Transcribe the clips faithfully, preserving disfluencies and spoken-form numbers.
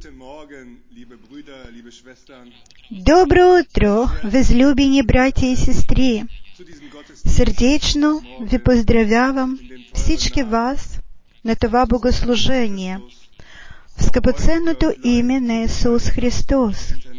Доброе утро, возлюблені браті і сестри. Сердечно ви поздравявам всички вас на това богослужение в скъпоценното име на Исус Христос.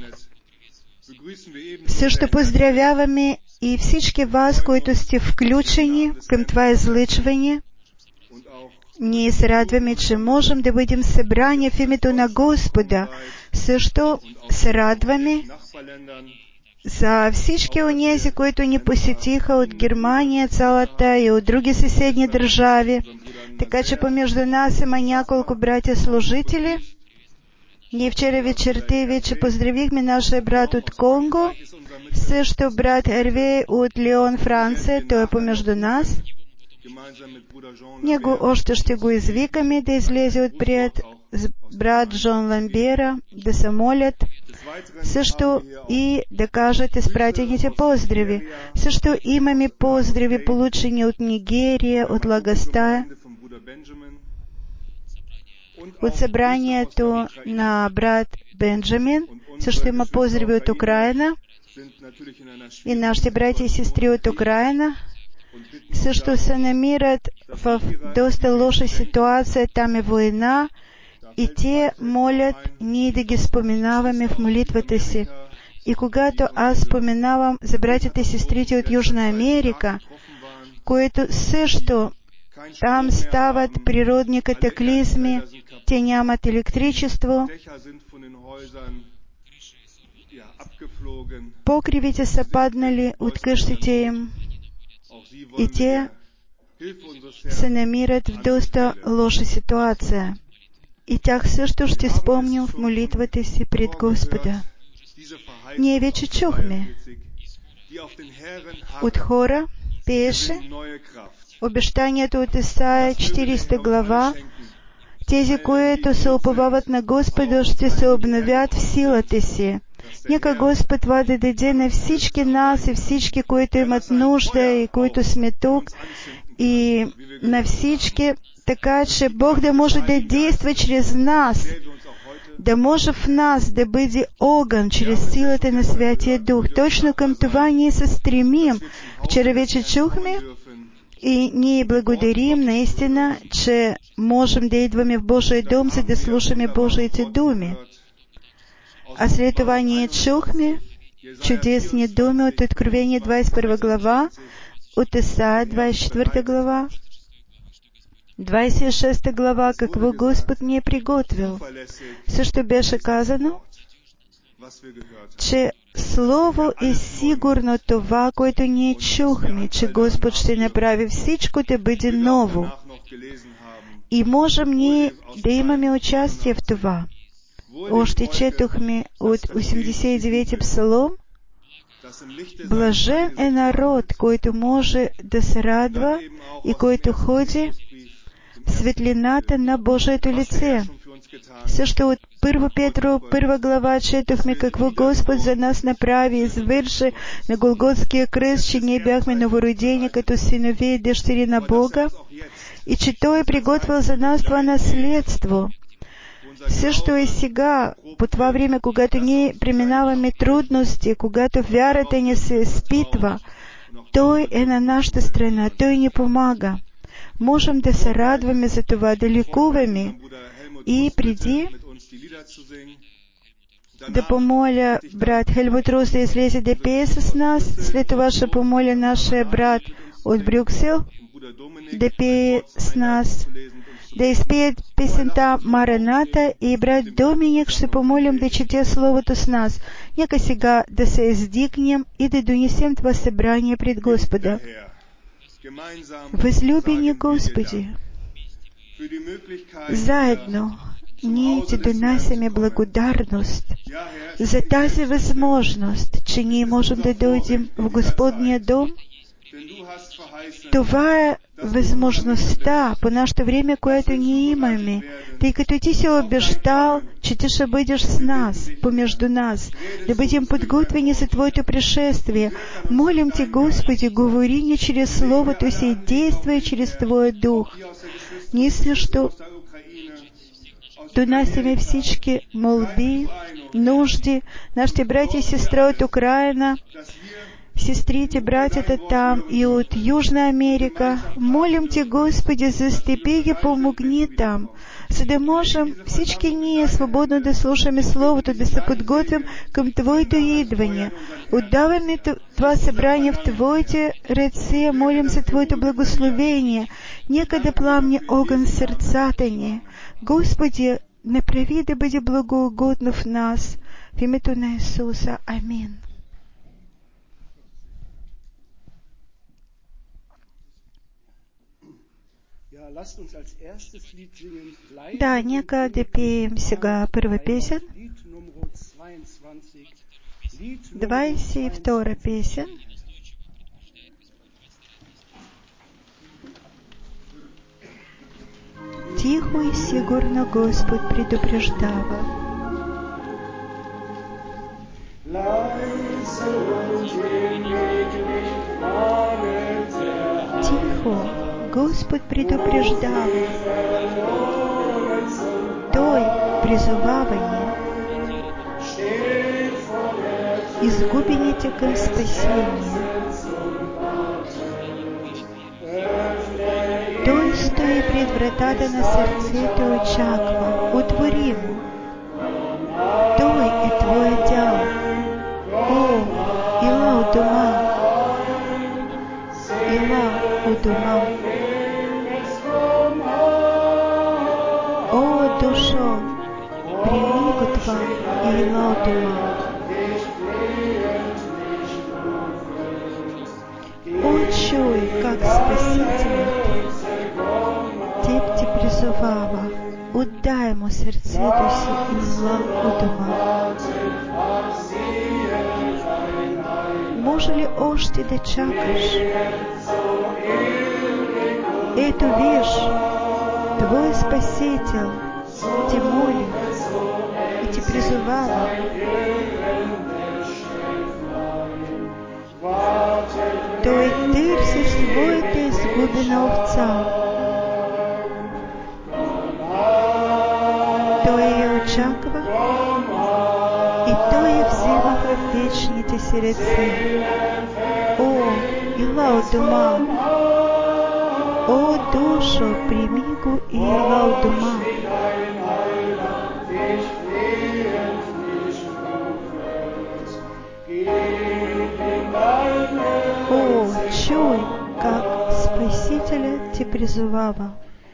Също поздравяваме и всички вас, които сте включени към това излъчване. Ние се радваме, че можем да бъдем събрани в името на Господа. Също се радваме за всички онези, които ни посетиха от Германия цялата и от други съседни държави. Така че помежду нас има няколко братя-служители. Ние вчера вечерта вече поздравихме нашия брат от Конго, също брат Ервей от Лион, Франция, той е помежду нас. Него още ще го извикаме да излезе отпред с брат Жон Ламбера, да се молят, също и да кажат изпратените поздрави. Също имаме поздрави, получени от Нигерия, от Лагостая, от събранието на брат Бенджамин. Също има поздрави от Украина и нашите братя и сестри от Украина. Също се намират в доста лоша ситуация, там е война, и те молят ние да ги споменаваме в молитвата си. И когато аз споменавам за братята и сестрите от Южна Америка, които също там стават природни катаклизми, те нямат електричество, покривите са паднали от къщите им, и те се намират в доста лоша ситуация. И тях също ще спомним в молитвата си пред Господа. Ние вече чухме от хора, пише обещанието от Исаия, четиридесета глава, тези, които се уповават на Господа, ще се обновят в силата си. Нека Господ това да даде на всички нас и всички, които имат нужда и които сме тук, и на всички, така че Бог да може да действа чрез нас, да може в нас да бъде огън чрез силата на Святия Дух. Точно към това ние се стремим. Вчера вече чухме и ние благодарим наистина, че можем да идваме в Божия дом, за да слушаме Божиите думи. А след това ние чухме чудесни думи от Откровение двадесет и първа глава, от Исаия двадесет и четвърта глава, двадесет и шеста глава, какво Господ ни е приготвил. Също беше казано, че Слово е сигурно това, което ние чухме, че Господ ще направи всичко да бъде ново. И можем ние да имаме участие в това. Още четохме от осемдесет и девети псалом: блажен е народ, който може да се радва и който ходи в светлината на Божието лице. Също от Първо Петро, първа глава, четохме какво Господ за нас направи и извърши на Голготския кръст, че ние бяхме новородени като синови и дъщери на Бога, и че Той е приготвил за нас това наследство. Също и сега, по това време, когато ние преминаваме трудности, когато вярата ни се изпитва, Той е на нашата страна, Той ни помага. Можем да се радваме за това, да лекуваме. И преди да помоля брат Хелмут Рус да излезе да пее с нас, след това ще помоля нашия брат от Брюксел да пее с нас, да изпеят песента Мараната, и брат Доминик ще помолим да чете Словото с нас. Нека сега да се издигнем и да донесем това събрание пред Господа. Възлюбени Господи, заедно ние ти донасяме благодарност за тази възможност, че ние можем да дойдем в Господния дом. Това е възможността по нашето време, което ние имаме, тъй като Ти си обещал, че Ти ще бъдеш с нас, помежду нас, да бъдем подготвени за Твоето пришествие. Молим Ти, Господи, говори ни чрез Словото си и действай чрез Твоя Дух. Ние също донасяме всички молби, нужди, нашите братья и сестры от Украины, сестрите, братята там и от Южной Америки. Молим Те, Господи, заступи и помогни там, за да можем всички ние свободно да слушаме Словото, да се подготвим към Твоето идване. Отдаваме Това събрание в Твоите ръце, молим за Твоето благословение. Нека да пламне огън в сърцата ни. Господи, направи да бъде благоугодно в нас. В името на Исуса. Амин. Да, нека да пеем сега първа песен. двадесет и втора песен. Тихо и сигурно Господ предупреждава. Тихо, Господ предупреждава. Той призовава ни. Изгубените към спасение. Той стои пред вратата на сърцето и очаква. Отвори му. Той е твой дял. О, ела у дома. Ела у дома. О, душо, прими го това и ела у дома. О, чуй, как Спасителят Теб ти призовава. Отдай му сърцето си и ела у дома. Може ли още да чакаш? Ето виж, Твой Спасител те моли и те призовава. Той търси своята изгубена овца. Той я очаква и Той я взема в вечните си ръце. О, ела у дома! О, душо, прими го и ела у дома. О, чуй, как Спасителят те призовава.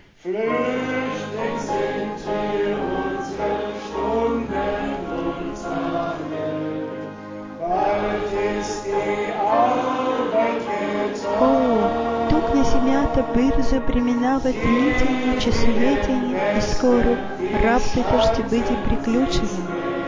О, тук на земята бързо преминават дните ни, часовете ни, и скоро работата ще бъде приключена.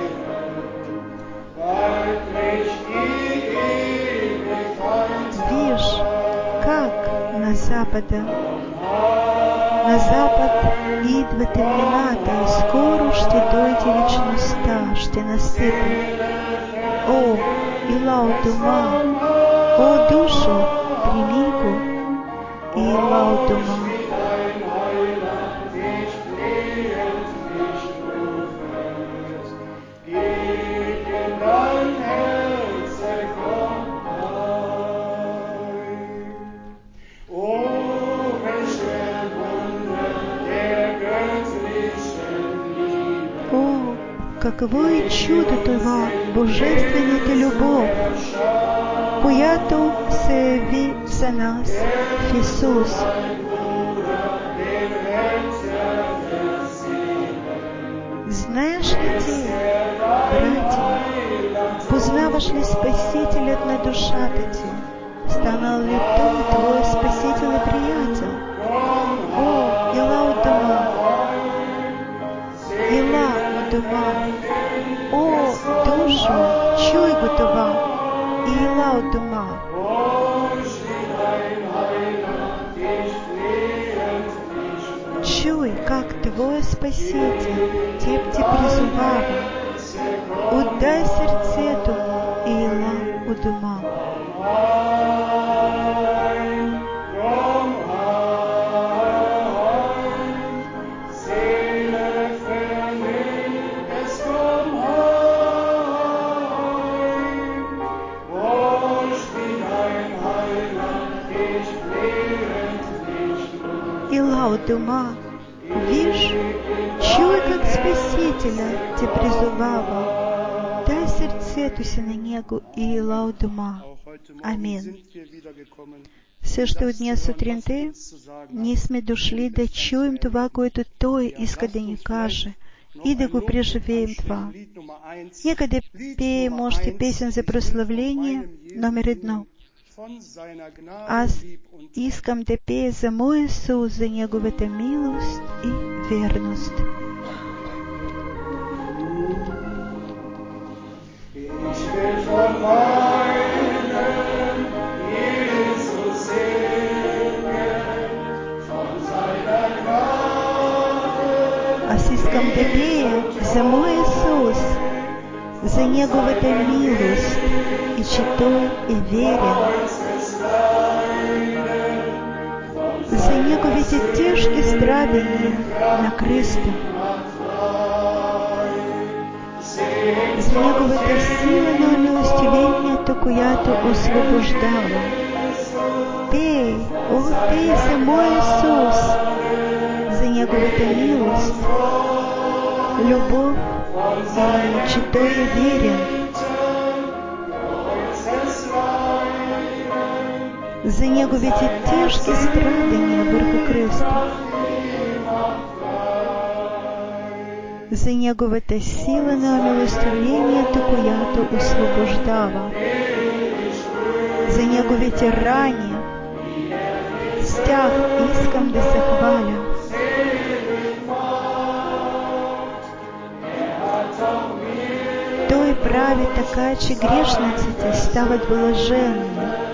Виж, как на запада, на запад идват времената, и скоро ще дойде вечността, ще настъпи. О, ела у дома! О, душо, прими го и ела у дома. О, какво е чудо това, божествената любов, която се яви за нас в Исус. Знаеш ли ти, брати, познаваш ли Спасителят на душата ти? Станал ли Той твой Спасител и приятел? О, ела у дома! Ела у дома! О, душо, чуй го това и ела у дома! Чуй, как Твой Спаситель Теб те призовава. Отдай сърцето му и ела у дома. Seele и Лаудума, вишь, чуй, как Спасителя те призывава, дай сердцето си на Него и Лаудума. Амин. Също от дня сутринта ние сме дошли да чуем това, което Той иска да ни каже и да го преживеем това. Нека да пеем още песен за прославление номер едно. Аз искам да пея за мой Исус, за Неговата милост и верност. Аз искам да пея за мой Исус, за Неговата милост, и че Той е верен, за Неговите тежки страдания на кръста, за Неговата сила на милостивението, която освобождава. Пей, о, пей за мой Исус, за Неговата милост, любов и че Той е верен, за Неговите тежки страдания върху кръста, за Неговата сила на милостивението, която освобождава, за Неговите рани. С тях искам да се хваля. Той прави така, че грешниците стават блаженни.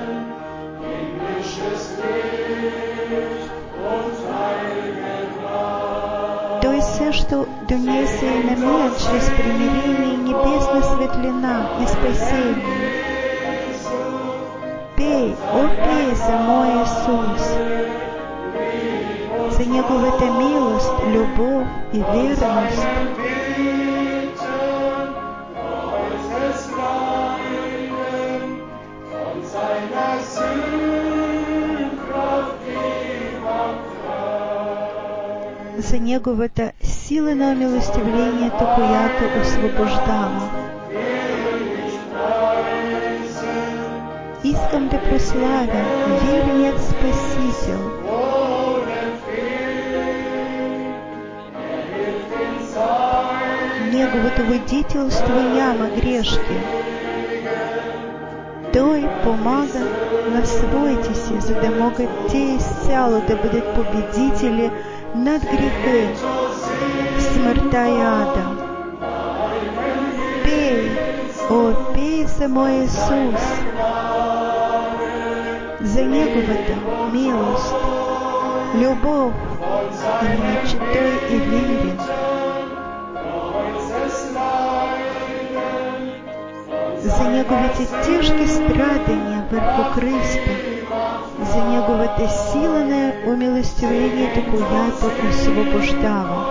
Той също донесе и на мен чрез примирение небесна светлина и спасение. Пей, о, пей за мой Исус, за Неговата милост, любов и верност. За Неговата сила на милостивлението, която освобождава. Искам да прославя верният Спасител. Неговото водителство няма грешки. Той помага на своите си, за да могат те изцяло да бъдат победители над греха, смъртта и ада. Пей, о, пей за мой Исус, за Неговата милост, любов, и че Той е верен. За Неговите тежки страдания върху кръста, за Неговата сила на умилостивлението, която освобождава.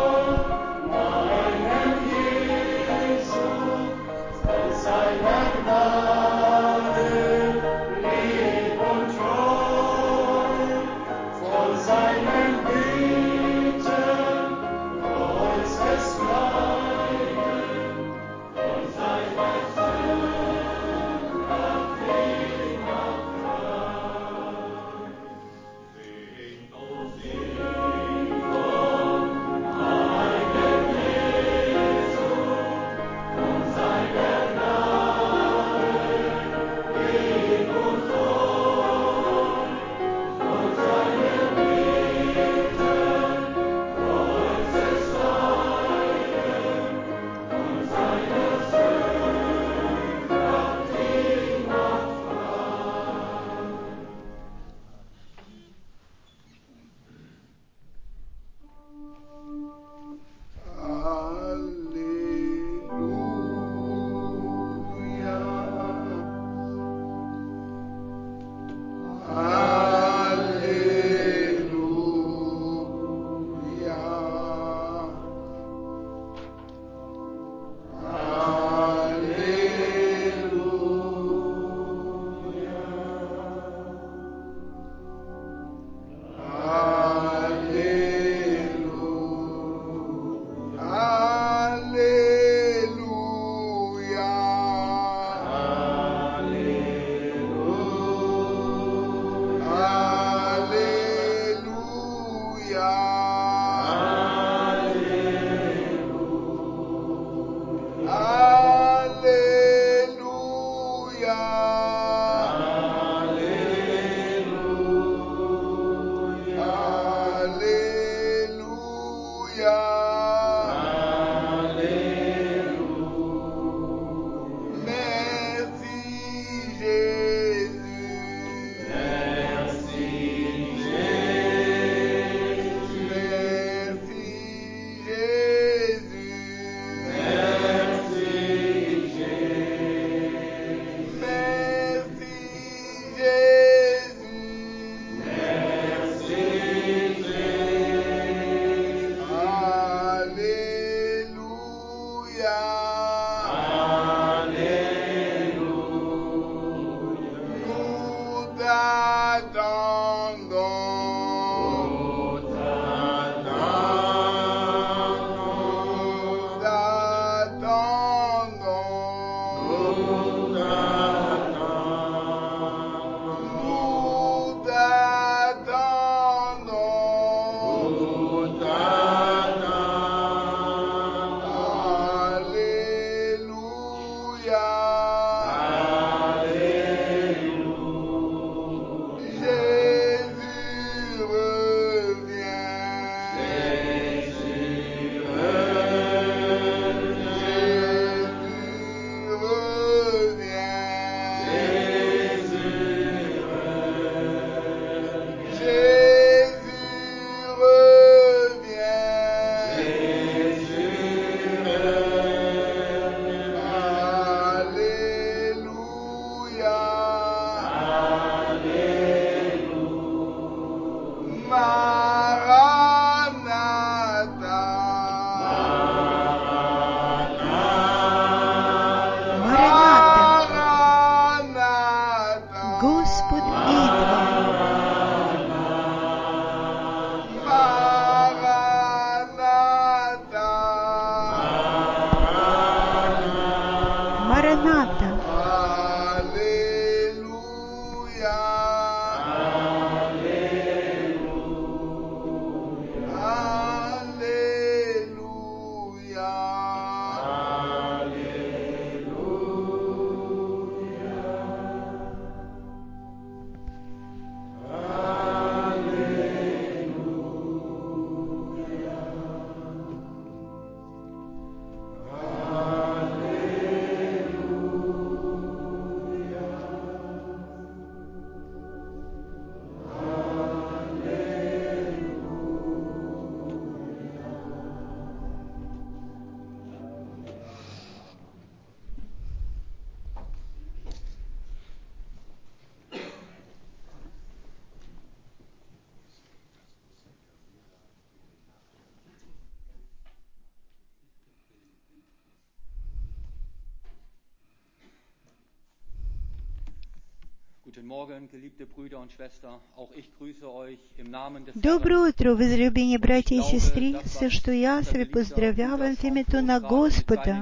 Доброе утро, возлюбені браті і сестри, все, що я себе поздравявам в ім'я на Господа.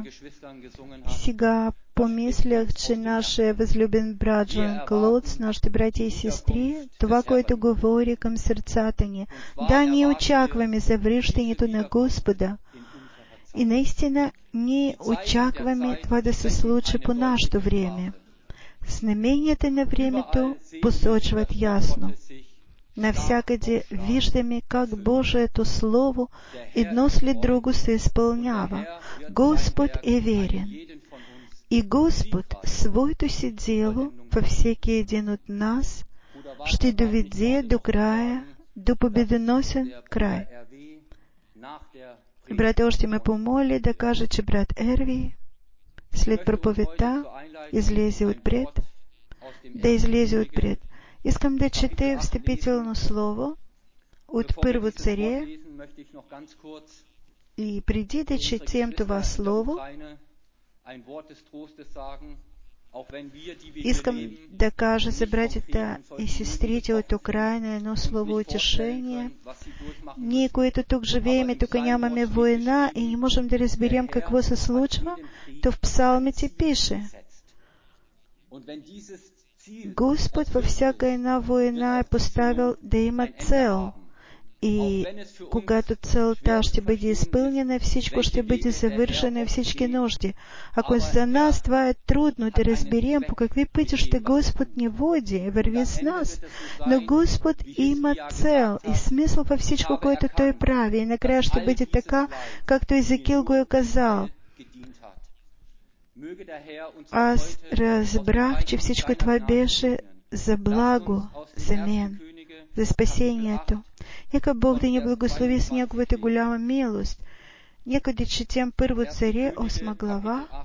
Сега помислях, че наше възлюбен брат Жан Клод, нашите браті і сестри, това, което говори към сърцата ни. Да, ние очакваме завръщането на Господа. И наистина, ние очакваме това да се случи по нашето време. Знаменията на времето посочват ясно. Навсякъде виждаме как Божието Слово едно след друго се изпълнява. Господ е верен. И Господ своето си дело във всеки един от нас ще доведе до края, до победоносен край. Брат още ме помоли да каже, че брат Ерви след проповедта излезе отпред, да излезе отпред. Искам да чете встъпително слово от Първо царе и преди да четем това слово, искам да кажа за братята и сестрите от Украина едно слово утешение. Ние, които тук живеем и тук нямаме война и не можем да разберем какво се случва, то в псалмите пише: Господ във всяка една война е поставил да има цел І когато целта ще бъде изпълнена, всичко ще бъде завършено и всички нужди. Ако за нас това е трудно да разберем по какви пътища Господ ни води, върви с нас, но Господ има цел и смисъл във всичко, което Той прави, и накрая ще бъде така, както Езекил го е казал. Аз разбрах, че всичко това беше за благо за мен, за спасението. Нека Бог да ни благослови с Неговата голяма милост. Нека да четем Първо Царе, осма глава,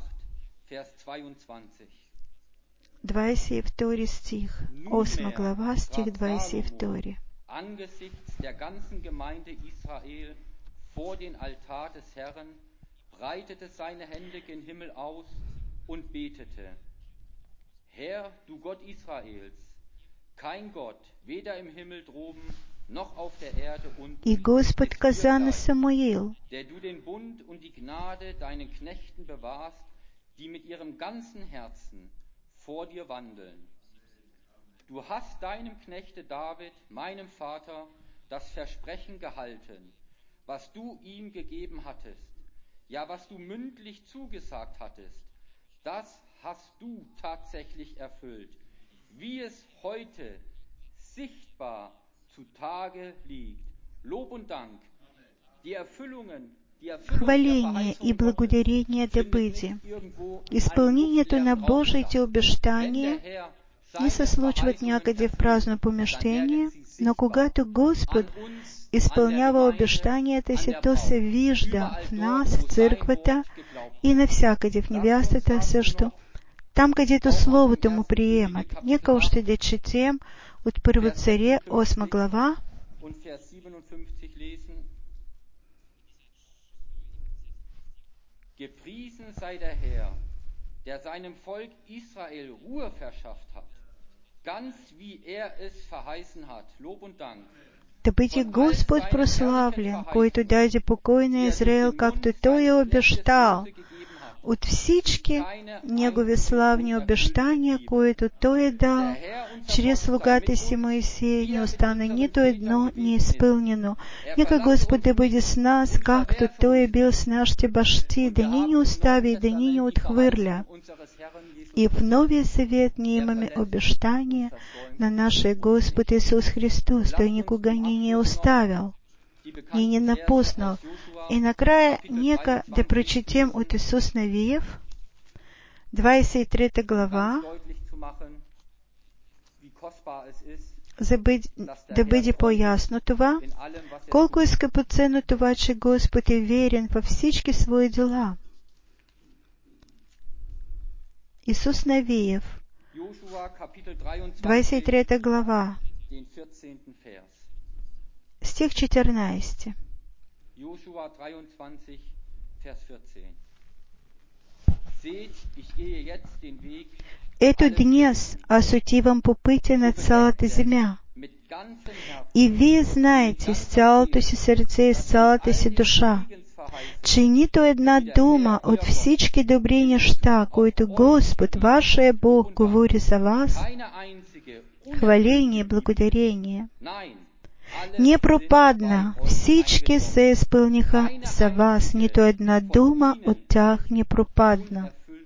двадесет и втори стих. Осма глава, стих двадесет и втори. Angesichts der ganzen Gemeinde Israel vor den Altar des Herrn, breitete seine Hände gen Himmel aus und betete: Herr, du Gott Israels, kein Gott, weder im Himmel droben, noch auf der Erde unten, И Господ каза на Самуил, der du den Bund und die Gnade deinen Knechten bewahrst, die mit ihrem ganzen Herzen vor dir wandeln. Du hast deinem Knechte David, meinem Vater, das Versprechen gehalten, was du ihm gegeben hattest. Ja, was du mündlich zugesagt hattest, das hast du tatsächlich erfüllt, wie es heute sichtbar zutage liegt. Lob und Dank, die Erfüllungen, хваление и благодарение да бъде. Изпълнението на Божиите обещания не се случват някъде в празно помещение, но когато Господ изпълнява обещанията си, то се вижда в нас, в църквата и навсякъде в невястата също, там, където Словото му приемат. Нека още да четем от Първо Царе, осма глава, Gepriesen sei der Herr, der seinem Volk Israel Ruhe verschafft hat, ganz wie er es verheißen hat. Lob und Dank. Да бъде Господ прославлен, който даде покой на Израел, както Той е обещал, от всички Негови славни обещания, които Той е дал, чрез слугата си Моисея не остана нито едно неизпълнено. Нека Господ да бъде с нас, както Той е бил с нашите бащи, да ни не остави и да ни не отхвърля. И в Новия Завет ние имаме обещание на нашия Господ Исус Христос. Той никога ни не е оставил, ни не напуснал. И накрая нека да прочетем от Исус Навиев, двадесет и трета глава, за бъд... да бъде по-ясно това, колко е скъпоценно това, че Господ е верен във всички свои дела. Исус Навиев, двадесет и трета глава, стих четирнадесети. Ето днес аз отивам по пътя на цялата земя. И вие знаете с цялото си сърце и с цялата си душа, че нито една дума от всички добри неща, които Господ, вашия Бог, говори за вас, хваление и благодарение, не пропадна, всички се изпълниха за вас, нито една дума от тях не пропадна.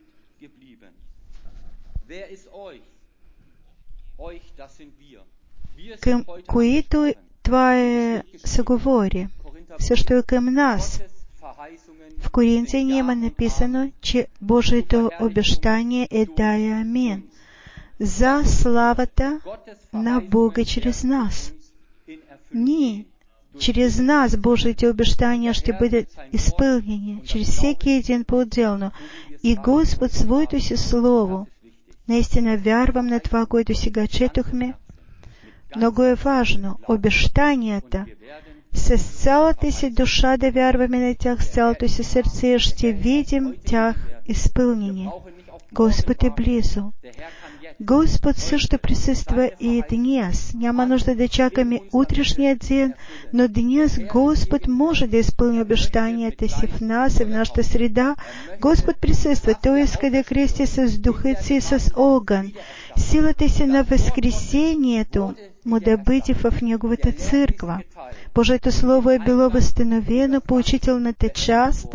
Към които това е се говори, също и към нас. В Коринтияни има написано, че Божието обещание е да и амин, за славата на Бога чрез нас. Ние, чрез нас Божиите обещания ще бъдат изпълнени, чрез всеки един по-отделно. И Господ своето си Слово, наистина вярвам на това, което сега четохме, много е важно. Обещанията, с цялата си душа да вярваме на тях, с цялото си сърце и ще видим тях изпълнени. Господ е близо. Господ също присъства и днес. Няма нужда да чакаме утрешния ден, но днес Господ може да изпълни обещанията си в нас и в нашата среда. Господ присъства. Той иска да крести с духът си с огън. Силата си на възкресението му да бъде в Неговата църква. Божието Слово е било възстановено, поучителната част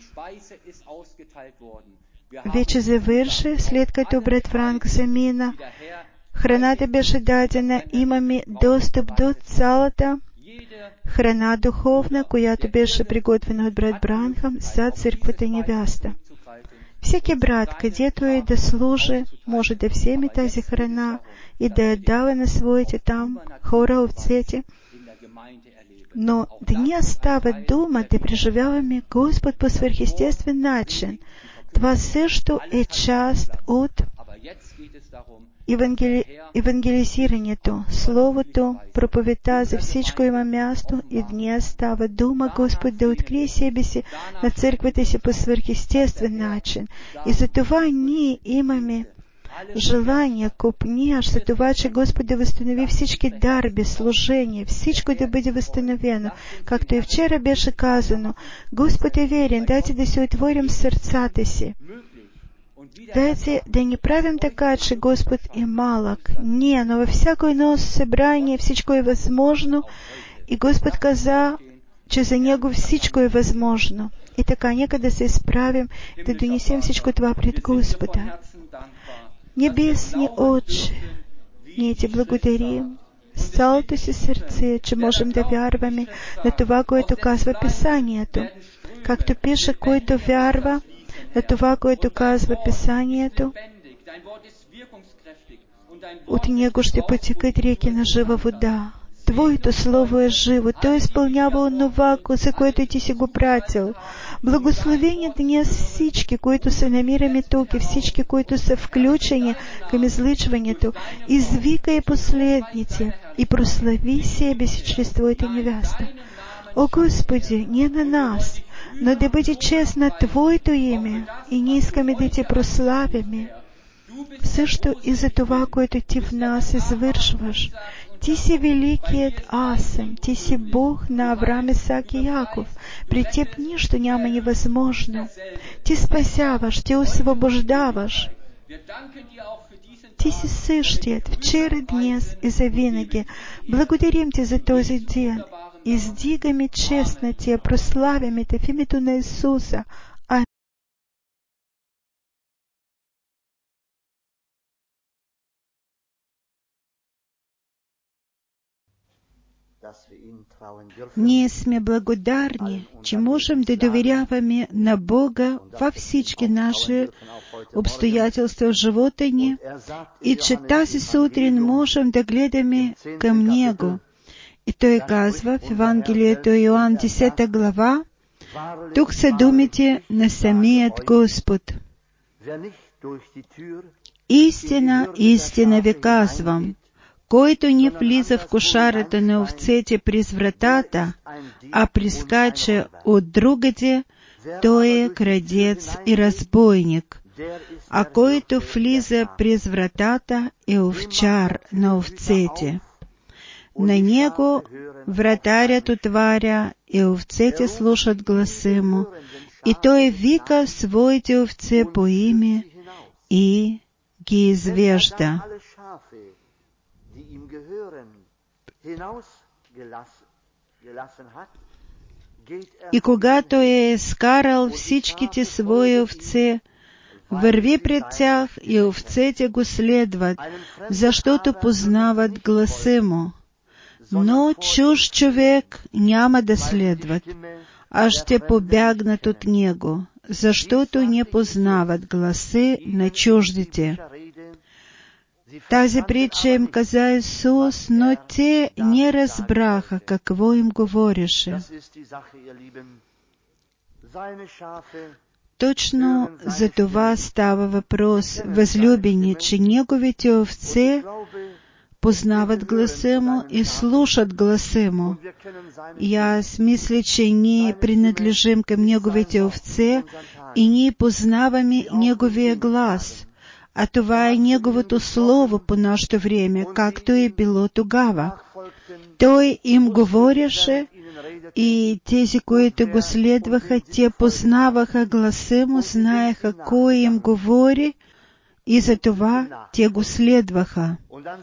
вече завърши, след като брат Франк замина. Храната беше дадена, имаме достъп до цялата храна духовна, която беше приготвена от брат Бранхам за църквата невяста. Всеки брат, където е да служи, може да вземе тази храна и да я дава на своите там хора, овцете. Но днес става дума да преживяваме Господ по свръхестествен начин. Това също е част от евангели... евангелизирането. Словото, проповедта, за всичко има място и днес става дума Господ да открие себе си на църквата си по свръхестествен начин. И за това ние имаме желание, купнеж за това, че Господ да възстанови всички дарби, служения, всичко да бъде възстановено. Както и вчера беше казано, Господ е верен, дайте да си отворим сърцата си. Дайте да не правим така, че Господ е малък. Не, но във всяко едно събрание всичко е възможно и Господ каза, че за Него всичко е възможно. И така, нека да се изправим, да донесем всичко това пред Господа. Небесни Отче, ние Ти благодарим с цялото си сърце, че можем да вярваме на това, което казва Писанието. Както пише, който вярва на това, което казва Писанието, от него ще потекат реки на жива вода. Твоето Слово е живо, то изпълнява онова, за което Ти си го пратил. Благословени днес всички, които се намираме тук и всички, които са включени към излъчването. Извикай последните и прослави себе си чрез Твоята невяста. О Господи, не на нас, но да бъде чест на Твоето име и ние искаме да Те прославяме. Също и за това, което Ти в нас извършваш. Ти си великият аз съм, Ти си Бог на Авраам, Исак и Яков. При Теб нищо няма невъзможно. Ти спасяваш, Ти освобождаваш. Ти си същият, вчера, днес и завинаги. Благодарим Ти за този ден. Издигаме чест на Тя, прославяме Те в името на Исуса. Амин. Ние сме благодарни, че можем да доверяваме на Бога във всички наши обстоятелства в живота ни и че тази сутрин можем да гледаме към Него. И Той казва в Евангелието Йоан десета глава, тук са думите на самият Господ. Истина, истина ви казвам, който не влиза в кошарата на овцете през вратата, а прискача от другаде, той е крадец и разбойник. А който влиза през вратата, е овчар на овцете. На него вратарят отваря и овцете слушат гласа му, и той вика своите овце по име и ги извежда. И когато е скарал всичките свои овце, върви пред тях и овцете го следват, защото познават гласа му. Но чуж човек няма да следват, а ще побягнат от него, защото не познават гласа на чуждите. Тази притча им каза Исус, но те не разбраха какво им говореше. Точно за това става въпрос, възлюбени, че Неговите овце познават гласа му и слушат гласа му. И аз мисля, че ние принадлежим към Неговите овце и ние познаваме Неговия глас. а това е Неговото Слово по нашето време, както е било тогава. Той им говореше и тези, които го следваха, те познаваха гласа му, знаеха кой им говори и затова те го следваха.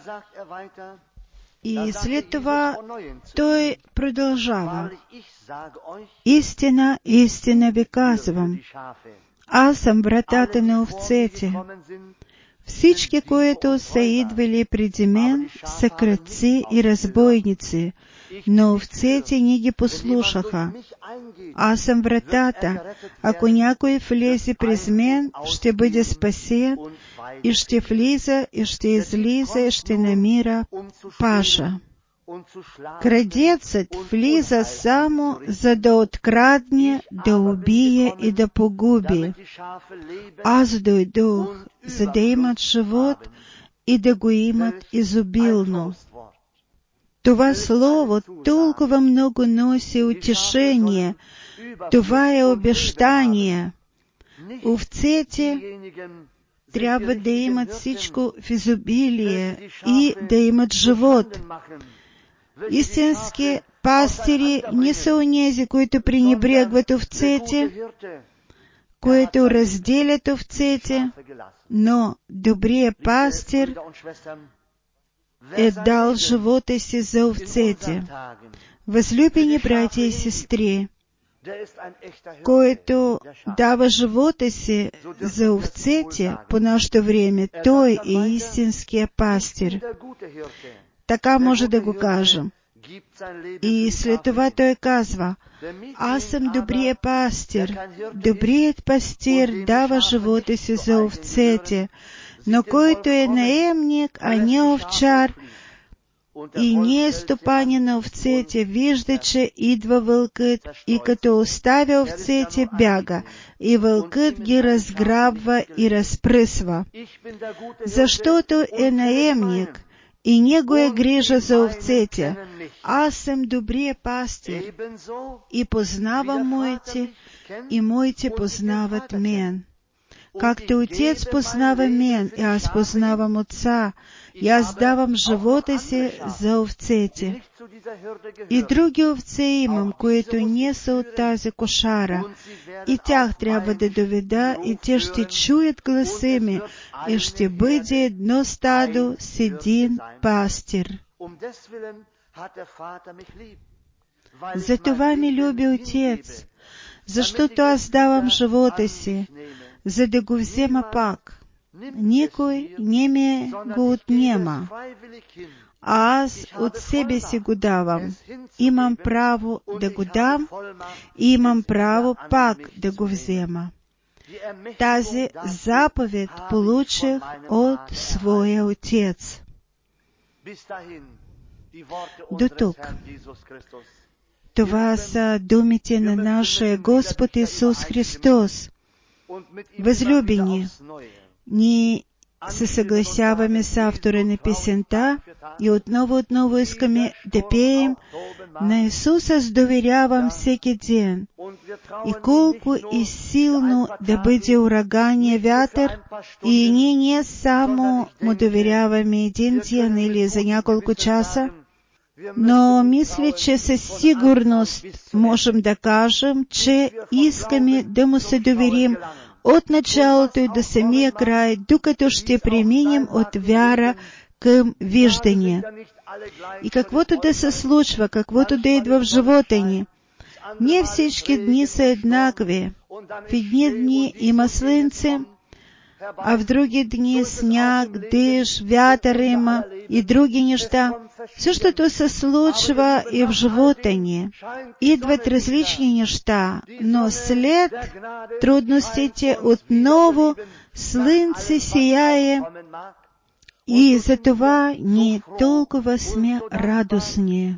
И след това той продължава. Истина, истина ви казвам, аз съм вратата на овцете. Всички, които са идвали преди мен, са крадци и разбойници, но овцете не ги послушаха. Аз съм вратата. Ако някой влезе през мен, ще бъде спасен и ще влиза, и ще излиза, и ще намира паша. Крадецът влиза само за да открадне, да убие и да погуби. Аз дойдох, за да имат живот и да го имат изобилно. Това слово толкова много носи утешение. Това е обещание. Овцете трябва да имат всичко в изобилие и да имат живот. Истински пастири не са онези, които пренебрегват овцете, които разделят овцете, но добрият пастир е дал живота си за овцете. Възлюбени братя и сестри, който дава живота си за овцете по нашето време, той е истинския пастир. Така може да го кажем. И след това той казва, аз съм добрият пастир. Добрият пастир дава живота си за овцете, но който е наемник, а не овчар, и не е стопанин на овцете, вижда, че идва вълкът и като оставя овцете, бяга, и вълкът ги разграбва и разпръсва. Защото е наемник и не го е грижа за овцете. Аз съм добрият пастир и познавам моите, и моите познават мен. Както Отец познава мен, и аз познавам Отца, и аз давам живота си за овцете. И други овце имам, които не са от тази кошара, и тях трябва да доведа, и те ще чуят гласа ми, и ще бъде едно стадо с един пастир. Затова ми люби Отец, защото аз давам живота си, за да го взема пак. Никой не ми го отнема, а аз от себе си го давам. Имам право да го дам и имам право пак да го взема. Тази заповед получих от своя Отец. До тук. Това са думите на нашия Господ Исус Христос. Възлюбени, ние се съгласяваме с автора на песента и отново-отново искаме да пеем на Исуса аз доверявам всеки ден. И колко и силно да бъде урагания вятър, и ние не само му доверяваме един ден или за няколко часа, но мисля, че със сигурност можем да кажем, че искаме да му се доверим от началото и до самия край, докато ще преминем от вяра към виждане. И каквото да се случва, каквото да идва в живота ни, не всички дни са еднакви. В едни дни има слънце, а в други дни сняг, дъжд, вятър има и други неща. Същото се случва и в живота ни. Идват различни неща, но след трудностите отново слънце сияе и за това ние толкова сме радостни.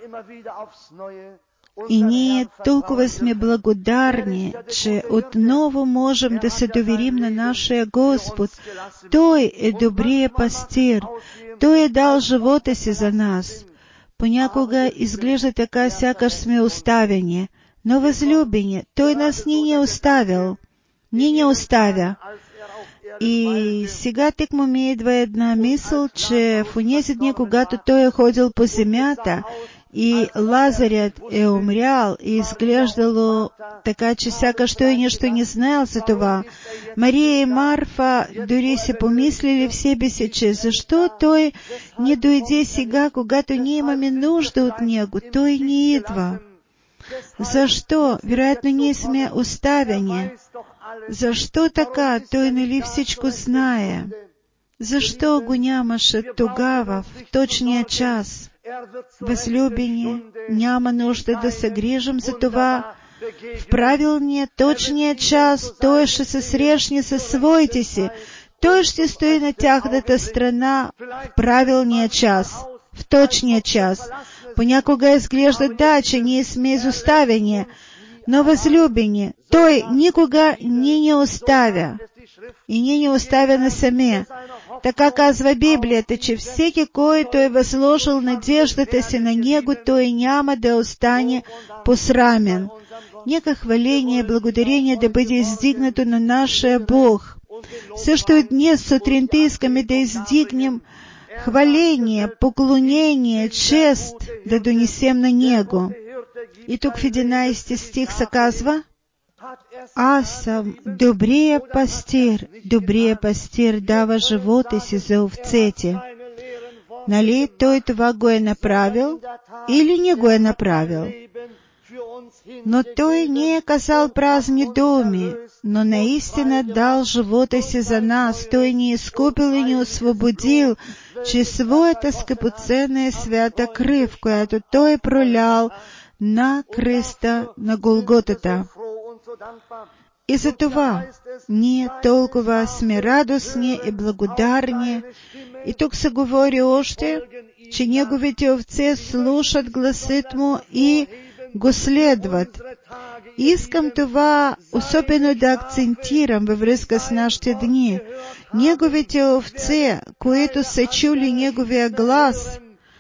И ние толкова сме благодарни, че отново можем да се доверим на нашия Господ. Той е добрият пастир. Той е дал живота си за нас. Понякога изглежда така, сякаш сме оставени. Но, възлюбени, Той нас не ни е оставил. Не ни оставя. И сега тъкмо ми идва една мисъл, че в онези дни, когато той е ходил по земята и Лазарят е умрял и изглеждало така, че сякаш той нищо не знаел за това, Мария и Марфа дори се помислили в себе си, че защо той не дойде сега, когато ние имаме нужда от него, той не идва. Защо? Вероятно, ние сме оставени. Защо така? Той нали всичко знае? Защо го нямаше тогава, в точния час? Възлюбени, няма нужда да се грижим за това. В правилния, точния час той ще се срещне със своите си. Той ще стои на тяхната страна в правилния час, в точния час. Понякога изглежда да, че ние сме изоставени, но възлюбени, той никога ни не оставя и ни не оставя насаме. Така казва Библията, че всеки, който е възложил надеждата си на него, той няма да остане посрамен. Нека хваление и благодарение да бъде издигнато на нашия Бог. Също и днес сутринта искаме да издигнем хваление, поклонение, чест да донесем на Него. И тук в единайсети стих се казва: Аз съм добрия пастир. Добрия пастир дава живота си за овцете. Нали той това го е направил или не го е направил? Но той не е казал празни думи, но наистина дал живота си за нас. Той ни е изкупил и ни освободил чрез своята скъпоценна и свята кръв, която той е пролял на кръста на Голготата. И за това ние толкова сме радостни и благодарни. И тук се говори още, че неговите овце слушат гласът му и го следват. Искам това особено да акцентирам във връзка с нашите дни. Неговите овце, които са чули неговия глас,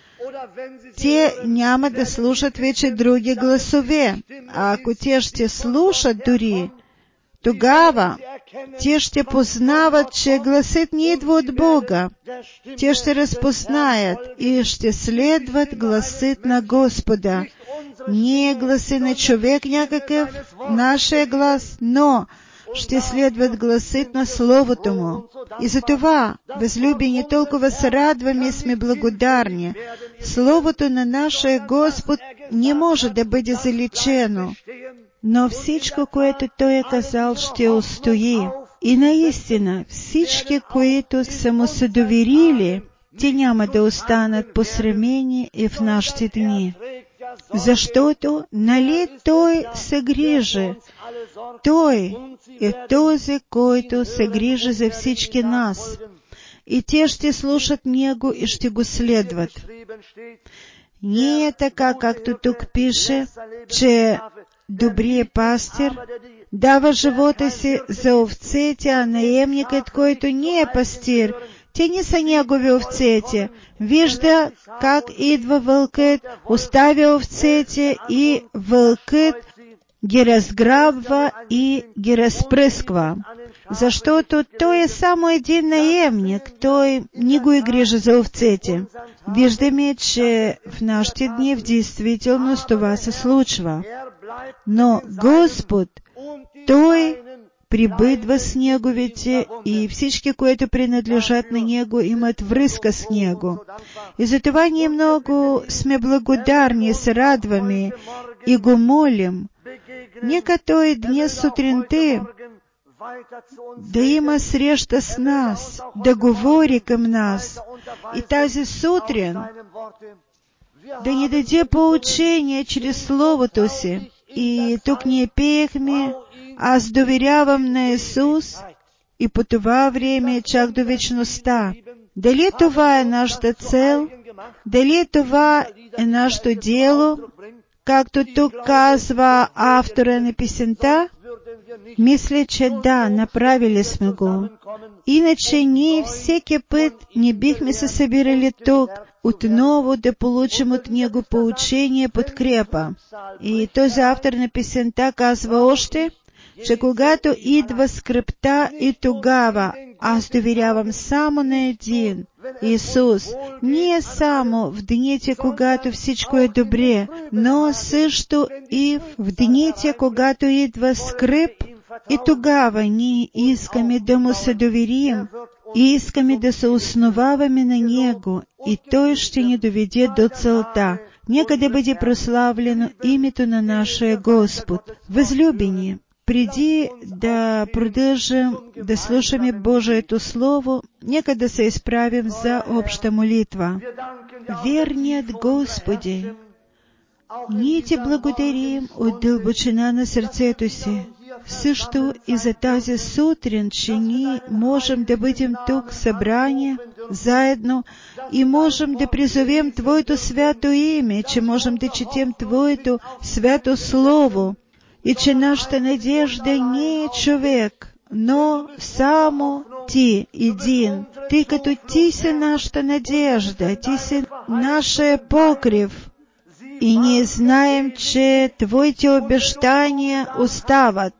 те няма да слушат вече други гласове. А ако те ще слушат дори, тогава те ще познават, че гласът не идва от Бога. Те ще разпознаят и ще следват гласът на Господа. Не е гласа на човек някакъв, нашия глас, но ще следват гласът на Словото Му. И за това, възлюбени, толкова се радваме и сме благодарни. Словото на нашия Господ не може да бъде заличено, но всичко, което Той е казал, ще устои. И наистина, всички, които са Му се доверили, те няма да останат посрамени и в нашите дни. Защото, нали Той се грижи? Той е този, който се грижи за всички нас. И те ще слушат Него и ще го следват. Не е така, както тук пише, че добрият пастир дава живота си за овцете, а наемникът, който не е пастир, те не са негови овцете. Вижда как идва вълкът, оставя овцете и вълкът ги разграбва и ги разпръсква. Защото той е само един наемник, той не го и грижи за овцете. Виждаме, че в нашите дни в действителност това се случва. Но Господ, Той прибъдва с неговите и всички, които принадлежат на Него, имат връзка с Него. И затова ние много сме благодарни, се радваме и го молим. Нека Той днес сутринта да има среща с нас, да говори към нас. И тази сутрин да ни даде поучение чрез Словото си. И тук ние пеехме: Аз доверявам на Исус и по това време чак до вечността. Дали това е нашата цел? Дали това е нашето дело? Както тук казва автора на песента, мисля, че да, направили сме го. Иначе ние всеки път не бихме се събирали тук, отново да получим от него поучение, подкрепа. И този автор на песента казва още: че когато идва скръпта и тогава, аз доверявам само на един, Исус, не само в дните, когато всичко е добре, но също и в дните, когато идва скръп, и тогава ние искаме да му се доверим и искаме да се основаваме на Него, и Той ще ни доведе до целта. Нека да бъде прославлено името на нашия Господ. Възлюбени, преди да продължим да слушаме Божието Слово, нека да се изправим за обща молитва. Верният Господи, ние Ти благодарим от дълбочина на сърцето си, също и за тази сутрин, че ние можем да бъдем тук събрани заедно и можем да призовем Твоето свято име, че можем да четем Твоето свято Слово и че нашата надежда не е човек, но само Ти един, тъй като Ти си нашата надежда, Ти си нашия покрив. И ние знаем, че Твоите обещания остават.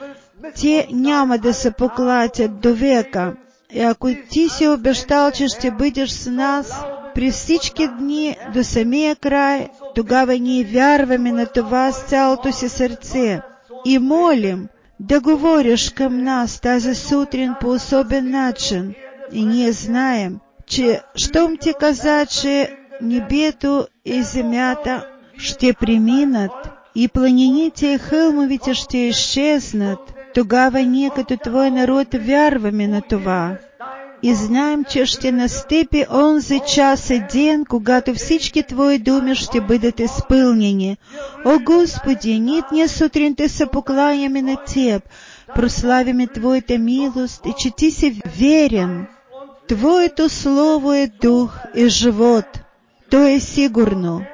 Те няма да се поклатят до века. И ако Ти си обещал, че ще бъдеш с нас при всички дни до самия край, тогава ние вярваме на това с цялото си сърце и молим да говориш към нас тази сутрин по особен начин. И ние знаем, че щом Ти каза, че небето и земята ще преминат и планините и хълмовете ще изчезнат, тогава ние като Твой народ вярваме на това. И знаем, че ще настъпи онзи час и ден, когато всички Твои думи ще бъдат изпълнени. О Господи, ние днес сутринта се покланяме на Теб, прославяме Твоята милост и че Ти си верен. Твоето Слово е дух и живот. То е сигурно.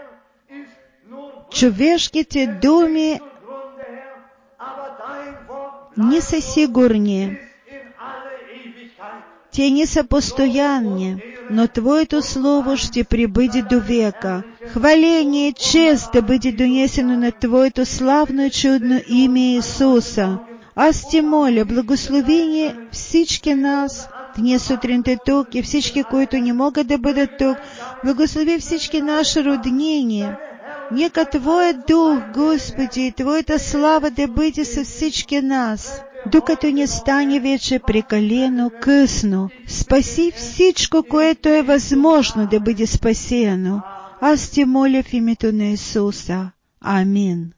Човешките думи не са сигурни. Те не са постоянни, но Твоето Слово ще пребъде до века. Хваление и чест да бъде донесено на Твоето славно и чудно име Исуса. Аз Ти моля, благослови ни всички нас днес сутринта тук и всички, които не могат да бъдат тук. Благослови всички наши роднини. Нека Твоят дух, Господи, и Твоята слава да бъде със всички нас, докато не стане вече прекалено късно. Спаси всичко, което е възможно да бъде спасено. Аз Ти моля в името на Исуса. Амин.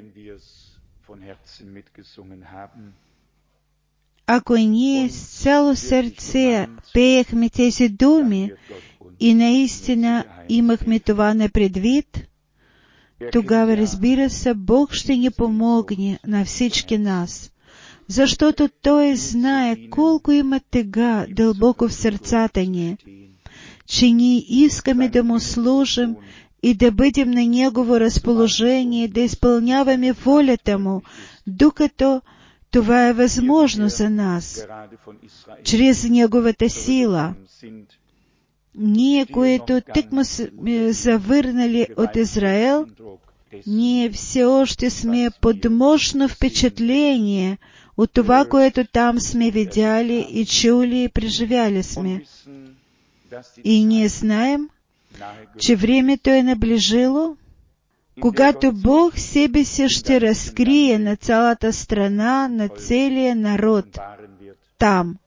Ако ние с цяло сърце пеехме тези думи и наистина имахме това на предвид, тогава, разбира се, Бог ще ни помогне на всички нас, защото Той знае колко има тега дълбоко в сърцата ни, че ние искаме да Му служим и да бъдем на Негово разположение, да изпълняваме волята Му, докато това е възможно за нас, чрез Неговата сила. Ние, които тъкмо сме завърнали от Израел, ние все още сме под мощно впечатление от това, което там сме видяли и чули и преживяли сме. И ние знаем, че времето е наближило, когато Бог себе си ще разкрие на цялата страна, на целия народ там.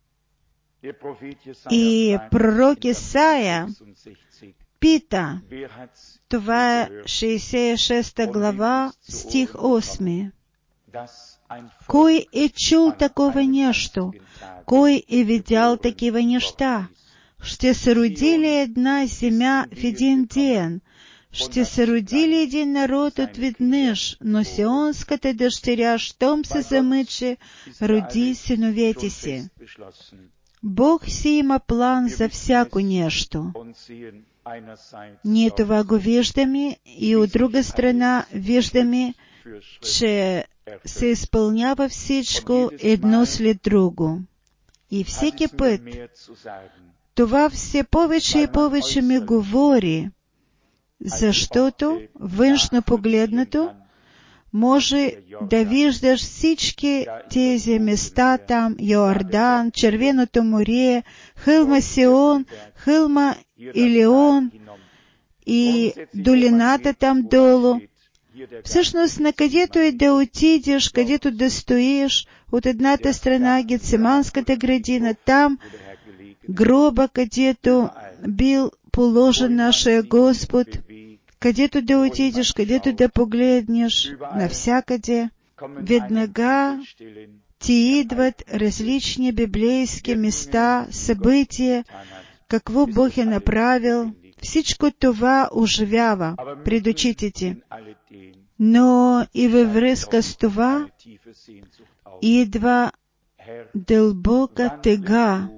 И пророк Исаия пита, това е шейсет и шеста глава, стих осми. Кой е чул такова нещо? Кой е видял такива неща? Ще се роди ли една земя в един ден? Ще се роди ли един народ отведнъж, но сионската дъщеря, щом се замъчи, роди синовете си. Бог си има план за всяко нещо. Ние това го виждаме и от друга страна виждаме, че се изпълнява всичко едно след друго. И всеки път това все повече и повече ми говори, защото, външно погледнато, може да виждаш всички тези места там, Йордан, Червеното море, хълма Сион, хълма Илион и долината там долу. Всъщност, на където и да отидеш, където да стоиш, от едната страна Гетсиманската градина, там гроба, където бил положен нашия Господ, където да отидеш, където да погледнеш, навсякъде, веднага ти идват различни библейски места, събития, какво Бог е направил. Всичко това оживява пред очите ти. Но и във връзка с това идва дълбока тега.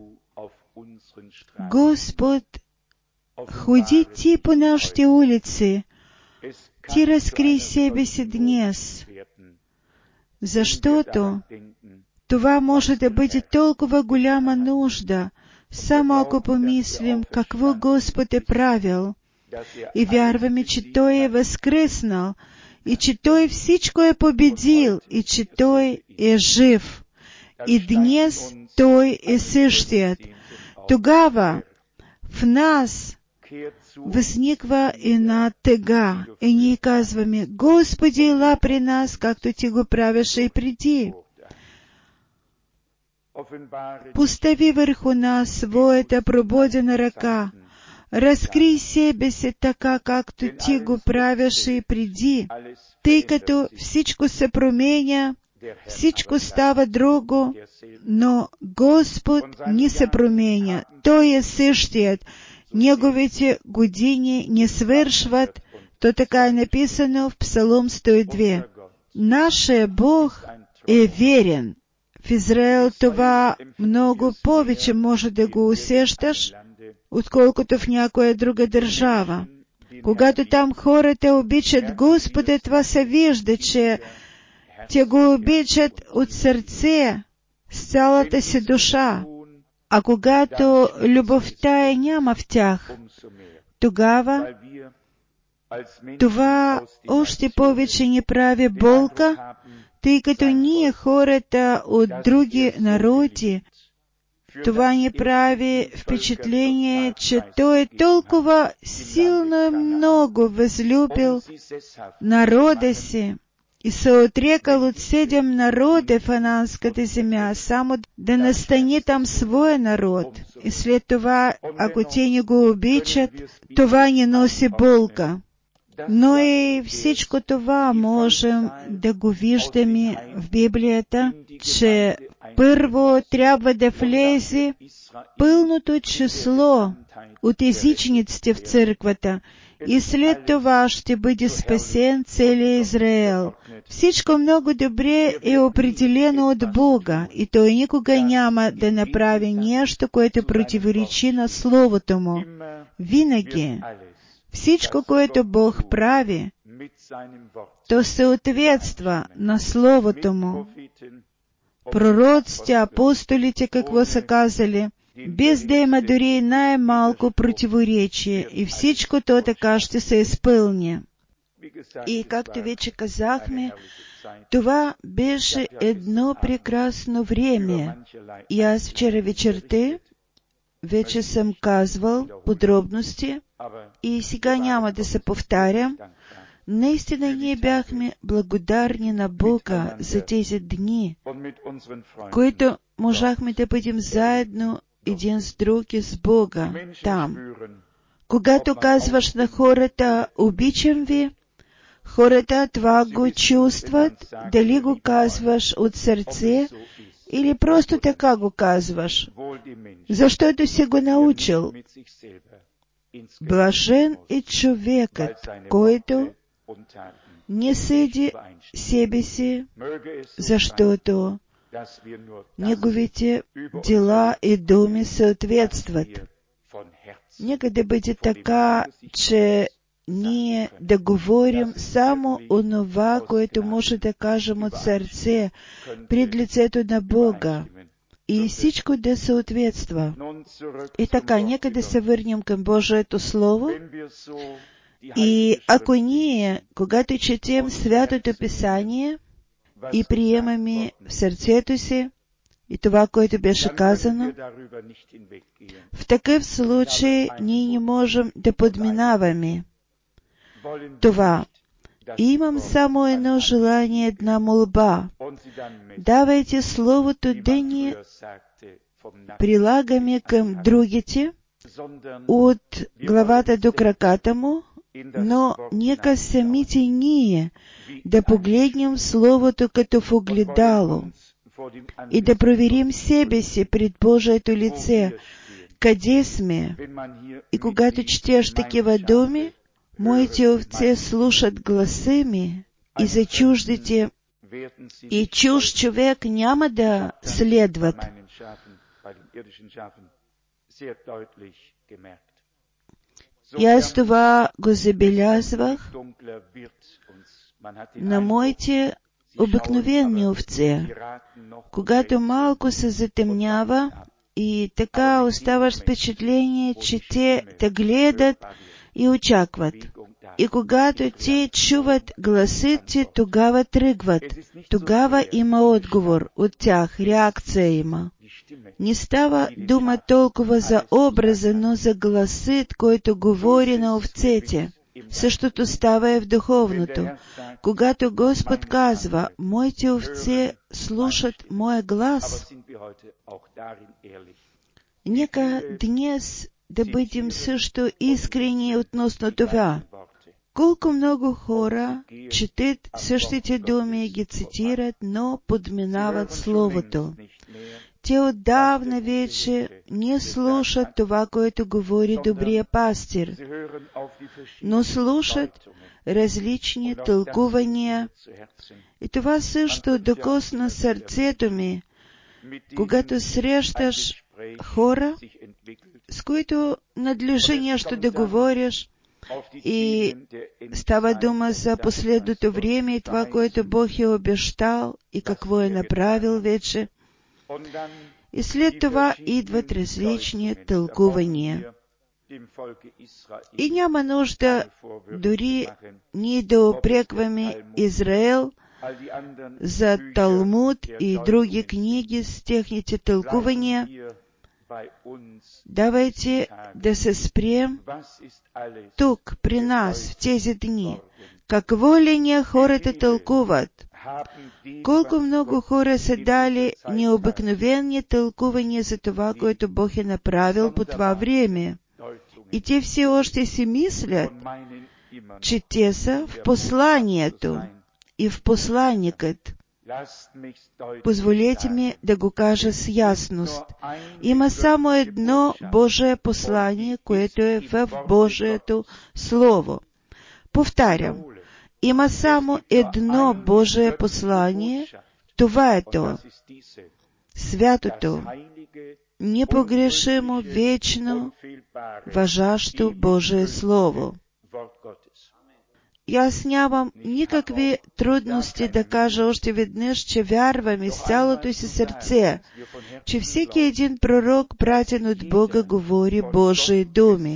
Господ, ходи ти по нашите улици, ти разкрий себе си днес, защото това може да бъде толкова голяма нужда, само ако помислим какво Господ е правил и вярваме, че Той е възкръснал и че Той всичко е победил и че Той е жив. И днес Той е същият. Тогава в нас възниква една тъга и ние казваме: Господи, ела при нас, както Ти го правеше и преди. Постави върху нас своята прободена ръка. Разкрий себе си така, както Ти го правеше и преди, тъй като всичко се променя, всичко става друго, но Господ не се променя. Той е същият. Неговите години не свършват. То така е написано в Псалом сто и две. Нашия Бог е верен. В Израел това много повече може да го усещаш, отколкото в някоя друга държава. Когато там хората обичат Господа, това се вижда, че те го обичат от сърце, с цялата си душа. А когато любовта е няма в тях, тогава това още повече ни прави болка, тъй като ние, хората от други народи, това ни прави впечатление, че Той е толкова силно и много възлюбил народа си и се отрекал от седем народа в Ананската земя, само да настани там своя народ. И след това, ако те не го обичат, това ни носи болка. Но и всичко това можем да го виждаме в Библията, че първо трябва да влезе пълното число от езичниците в църквата и след това ще бъде спасен целият Израел. Всичко много добре е определено от Бога и Той никога няма да направи нещо, което противоречи на Словото Му. Винаги всичко, което Бог прави, то съответства на Словото Му. Пророците, апостолите какво са казали, без да има дори най-малко противоречие, и всичко то така ще се изпълни. И както вече казахме, това беше едно прекрасно време. И аз вчера вечерта вече съм казвал подробности и сега няма да се повтарям. Наистина ние бяхме благодарни на Бога за тези дни, които можахме да бъдем заедно един с друг и с Бога там. Когато казваш на хората «обичам ви», хората това го чувстват, дали го казваш от сърце или просто така го казваш, защото си го научил. Блажен е човекът, който не съди себе си, защото неговите дела и думи съответстват. Нека да бъде така, че ние да говорим само онова, което може да кажем от сърце, пред лицето на Бога, и всичко да съответства. И така, нека да се върнем към Божието Слово. И ако ние, когато четем Святото Писание и приемаме в сърцето си и това, което беше казано, в такъв случай ние не можем да подминаваме това. И имам само едно желание, една молба. Давайте Словото да ни прилагаме към другите, от главата до краката му, но нека самите ние да погледнем Словото като в огледало и да проверим себе си пред Божието лице, къде сме. И когато четеш такива думи, моите овце слушат гласа ми и за чуждите, и чуж човек няма да следват. И аз това го забелязвах на моите обикновени овце. Когато малко се затемнява и така оставаш впечатление, че те те гледат и очакват. И когато те чуват гласът ти, тогава тръгват. Тогава има отговор от тях, реакция има. Не става дума толкова за образа, но за гласът, който говори на овцете. Същото става и в духовното. Когато Господ казва, моите овце слушат моя глас, нека днес да бъдем също искрени относно това. Колко много хора четат същите думи и ги цитират, но подминават Словото. Те отдавна вече не слушат това, което говори добрия пастир, но слушат различни тълкувания. И това също докосна сърцето ми, когато срещаш хора, с които надлежи нещо да говориш, и става дума за последното време и това, което Бог е обещал и какво е направил вече. И след това идват различни тълкувания. И няма нужда дори ние да упрекваме Израел за Талмуд и други книги с техните тълкувания. Давайте да се спрем тук, при нас, в тези дни. Какво ли ние хората тълкуват? Колко много хора са дали необикновени тълкувания за това, което Бог е направил по това време. И те все още си мислят, че те са в посланието и в посланникът. Позволете ми да го кажа с ясност. Има само едно Божие послание, което е в Божието Слово. Повтарям, има само едно Божие послание, това е то. Святото, непогрешимо, вечно, важащо Божие Слово. И аз нямам никакви трудности да кажа още веднъж, че вярвам с цялото си сърце, че всеки един пророк, пратен от Бога, говори Божии думи.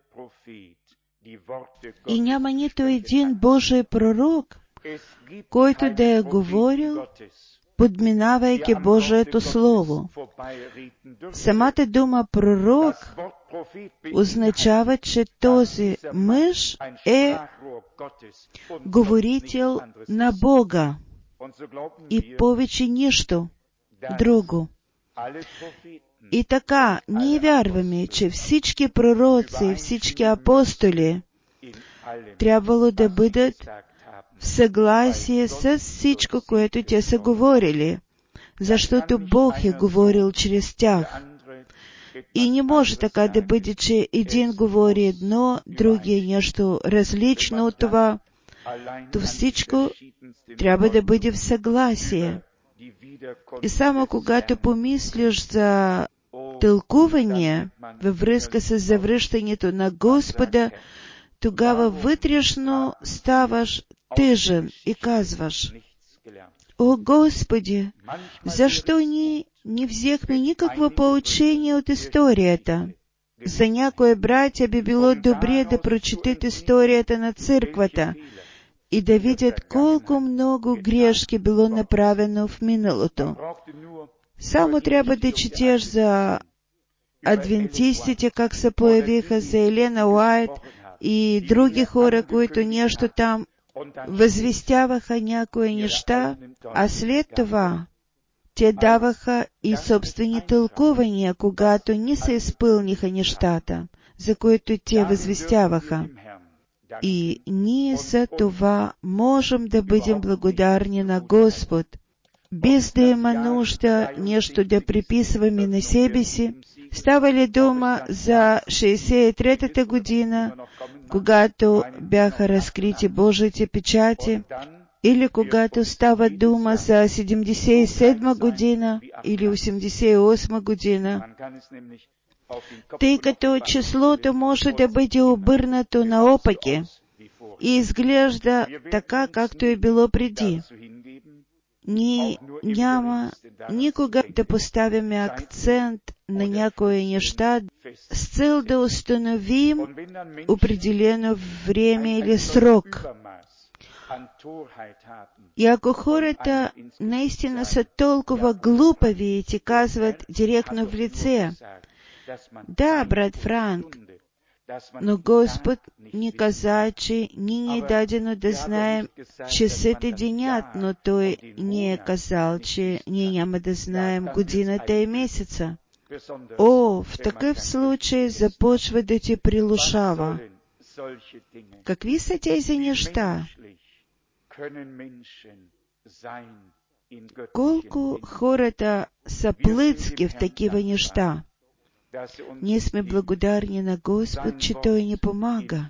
И няма нито един Божий пророк, който да е говорил, подминавайки Божието Слово. Самата дума пророк означава, че този мъж е говорител на Бога и повече нищо друго. И така, ние вярваме, че всички пророци и всички апостоли трябвало да бъдат в съгласие с всичко, което те са говорили, защото Бог е говорил чрез тях. И не може така да бъде, че един говори едно, другия нещо различно от това. То всичко трябва да бъде в съгласие. И само когато помислиш за тълкуване във връзка с завръщането на Господа, тогава вътрешно ставаш тъжен и казваш: О, Господи, защо ние не взехме никакво поучение от историята? за някое братя би било добре да прочитат историята на църквата и да видят колко много грешки било направено в миналото. Само трябва да четеш за адвентистите, как се появиха, за Елена Уайт и други хора, които нещо там възвестяваха някои неща, а след това те даваха и собствени тълкувания, когато не се изпълниха нещата, за които те възвестяваха. И ние за това можем да бъдем благодарни на Господ, без да има нужда нещо да приписваме на себе си. Става ли дума за шейсет и третата година, когато бяха разкрити Божиите печати, или когато става дума за седемдесет и седма година или осемдесет и осма година, тъй като числото може да бъде обърнато наопаки и изглежда така, както е било преди. Ние няма никога да поставяме акцент на някои неща с цел да установим определено време или срок. И ако хората наистина са толкова глупави и ти казват директно в лице: да, брат Франк, но Господ ни каза, че ни ни дадено да знаем часът и денят, но Той ни е казал, че ние няма да знаем годината и месеца. О, в такъв случай започва да ти прилушава. Какви са тези неща? Колко хората са плътски в такива неща? Ние сме благодарни на Господ, че Той ни помага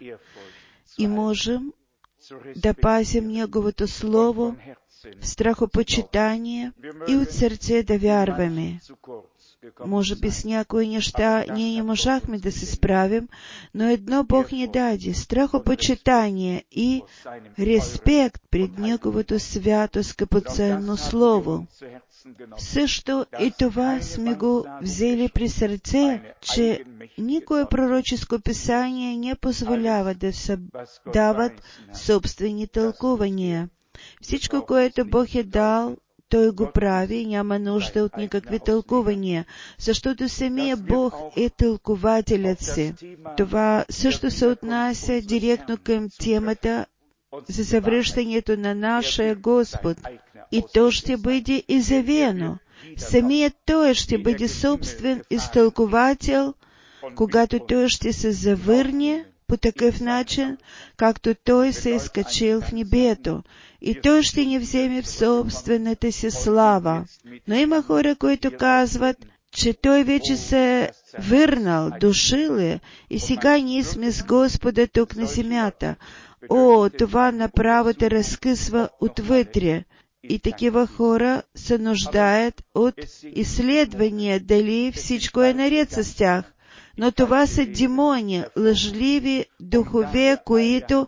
и можем да пазим Неговото Слово в страхопочитание и от сърце да вярваме. Може би с някои неща ние не можахме да се справим, но едно Бог ни даде — страхопочитание и респект пред Неговото свято скъпоценно Слово. Също и това сме го взели при сърце, че никое пророческо писание не позволява да се дават собствени тълкувания. Всичко, което Бог е дал, Той го прави и няма нужда от никакви тълкувания, защото самия Бог е тълкователят си. Това също се отнася директно към темата за завръщането на нашия Господ. И то ще бъде изявено. Самият Той ще бъде собствен изтълковател, когато Той ще се завърне по такъв начин, както Той се е скачил в небето, и Той ще ни вземе в собствената си слава. Но има хора, които казват, че Той вече се е върнал, дошил е, и сега ние сме с Господа тук на земята. О, това направо те разкъсва отвътре. И такива хора се нуждаят от изследвания, дали всичко е наред с тях. Но това са демони, лъжливи духове, които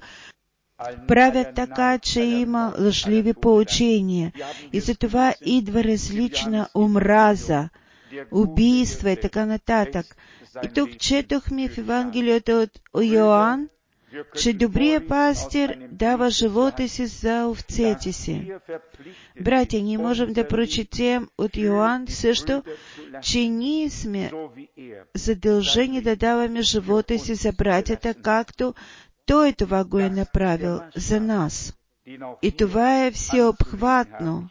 правят така, че има лъжливи поучения. И за това идва различна омраза, убийства и така нататък. И тук четохме в Евангелието от Йоан, че добрият пастир дава живота си за овцете си. Братя, ние можем да прочетем от Йоан също, че ние сме задължени да даваме живота си за братята, както Той това го е направил за нас. И това е всеобхватно,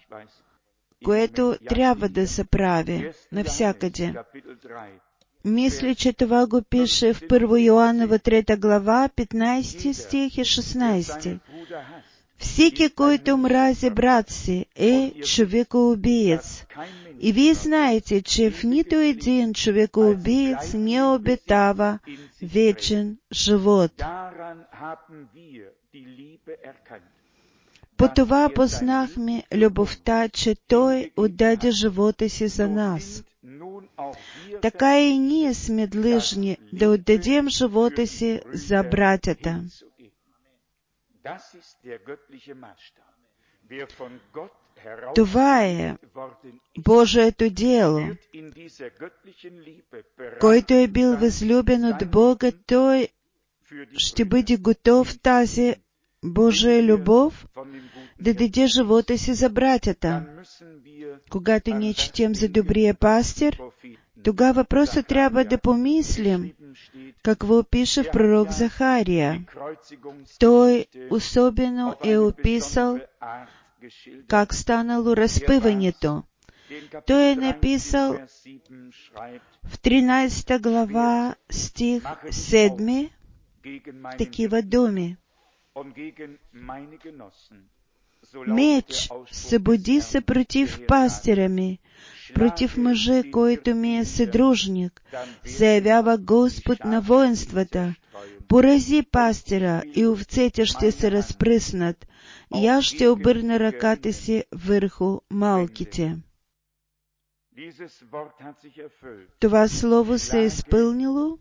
което трябва да се прави навсякъде. Мисля, че това го пише в Първо Йоанова трета глава, петнайсети стих и шестнайсети. Всеки, който мрази брат си, е човекоубиец. И вие знаете, че в нито един човекоубиец не обитава вечен живот. По това познахме любовта, че Той отдаде живота си за нас. Така и ние сме длъжни да отдадем живота си за братята. Това е Божието дело. Който е бил възлюбен от Бога, той ще бъде готов в тази Божия любов да даде живота си за братята. Когато ние четем за добрия пастир, тогава просто трябва да помислим какво пише в пророк Захария. Той особено е описал как станало разпъването. Той е написал в тринадесета глава, стих седми, такива думи. Меч събуди се против пастиря ми, против мъжа, който ми е съдружник, заявява Господ на воинствата. Порази пастира и овцете ще се разпръснат, и аз ще обърна ръката си върху малките. Това слово се е изпълнило.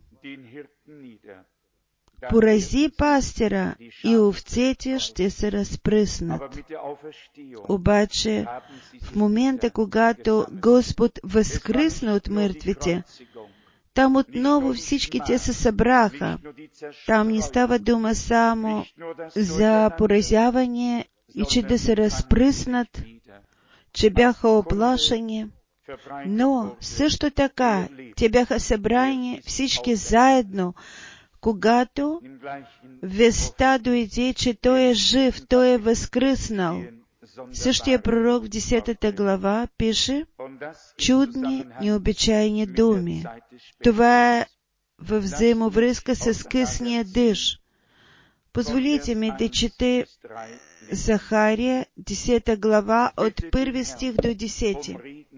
Порази пастира и овцете ще се разпръснат. Обаче, в момента, когато Господ възкръсна от мъртвите, там отново всички те се събраха. Там не става дума само за поразяване и че да се разпръснат, че бяха оплашени, но също така те бяха събрани всички заедно, когато вестта дойде, че Той е жив, Той е възкръснал. Същия пророк в десетата глава пише чудни, необичайни думи. Това е във взаимовръзка с късния дъжд. Позволите ми да чете Захария, десета глава, от първи стих до десети.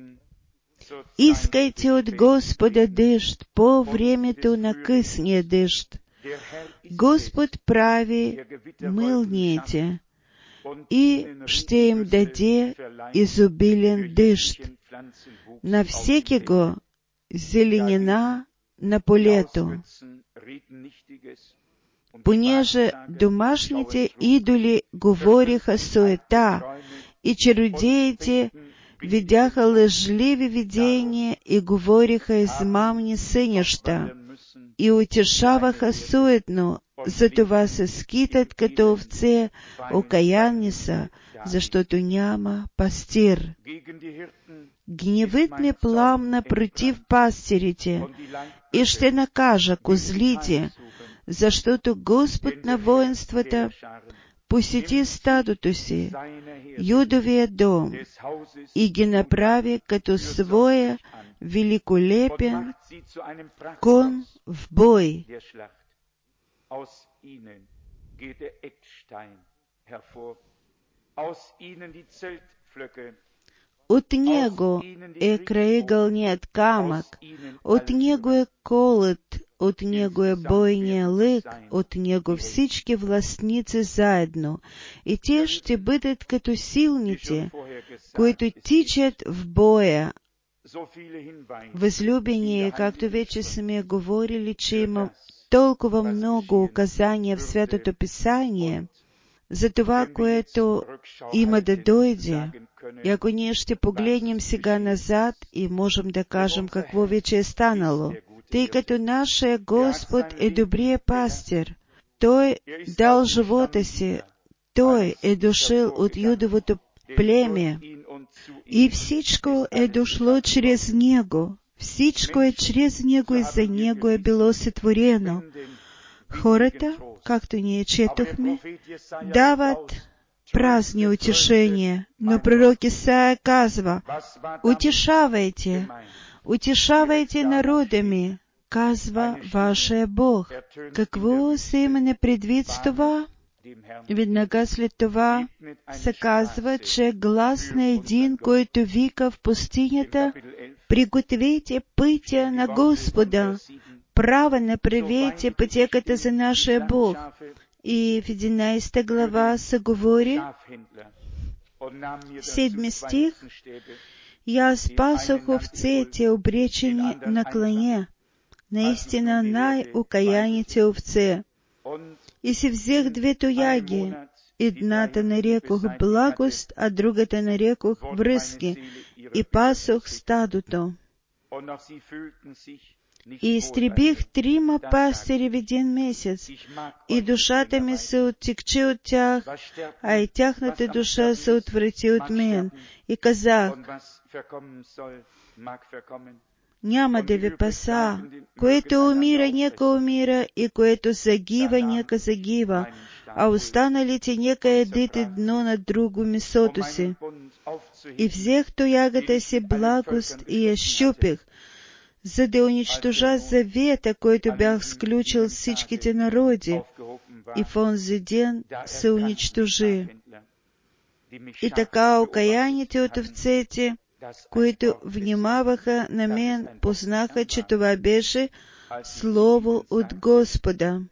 Искайте от Господа дъжд по времето на късния дъжд. Господ прави мълниите и ще им даде изобилен дъжд на всеки го зеленина на полето. Понеже домашните идоли говориха суета и чародеите видяха лъжливи видения и говориха измамни сънища и утешаваха суетно, затова се скитат като овце, окаянни са, защото няма пастир. Гневът ми пламна против пастирите и ще накажа козлите, защото Господ на воинствата посети стадото си, Юдовия дом, и ги направи като своя великолепен кон в бой. От него е краегълният камък, от него е колът, от него е бойния лък, от него всички властници заедно, и те ще бъдат като силните, които тичат в боя. Възлюбени, както вече сме говорили, че има толкова много указания в Святото Писание за това, което има да дойде. И ако ние ще погледнем сега назад и можем да кажем какво вече е станало, тъй като нашия Господ е добрият пастир, Той дал живота си, Той е дошъл от Юдовото племе и всичко е дошло чрез Него. Всичко е чрез Него и за Него е било сътворено. Хората, както ние четохме, дават празни утешения, но пророк Исаия казва: утешавайте, утешавайте народа ми, казва вашия Бог. Какво се има предвид с това? Веднага след това се казва, че глас на един, който вика в пустинята: пригответе пътя на Господа, право направете пътеката за нашия Бог. И в единадесета глава се говори, седми стих: и аз пасох овцете, обречени на клане, наистина най-окаяните овце. И си взех две тояги, едната нарекох благост, а другата нарекох връзки, и пасох стадото. И изтребих трима пастири в един месец, и душата ми се оттекчи от тях, а и тяхната душа се отврати от мен. И казах: няма да ви паса, което умира, нека умира, и което загива, нека загива, а останалите нека ядат едно на друго месото си. И взех тоягата си благост и я щупих, за да унищожа завета, който бях сключил с всичките народи, и в онзи ден се унищожи. И така окаяните от овцете, които внимаваха на мен, познаха, че това беше слово от Господа.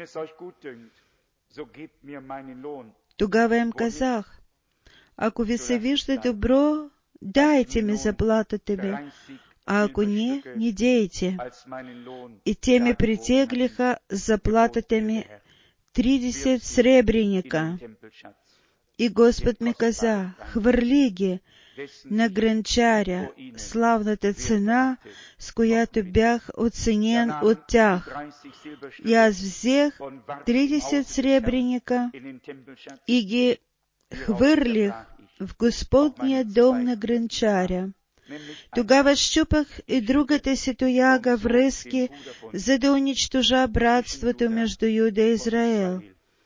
Тогава им казах: ако ви се вижда добро, дайте ми заплатата ви, а ако не, не дейте. И те ми притеглиха заплатата ми тридесет сребреника. И Господ ми каза: хвърли ги на гранчаря, славната цена, с която бях оценен от тях. И аз взех тридесет сребреника и ги хвърлих в Господния дом на гранчаря. Тогава щупах и другата си тояга връзки, за да унищожа братството между Юда и Израел.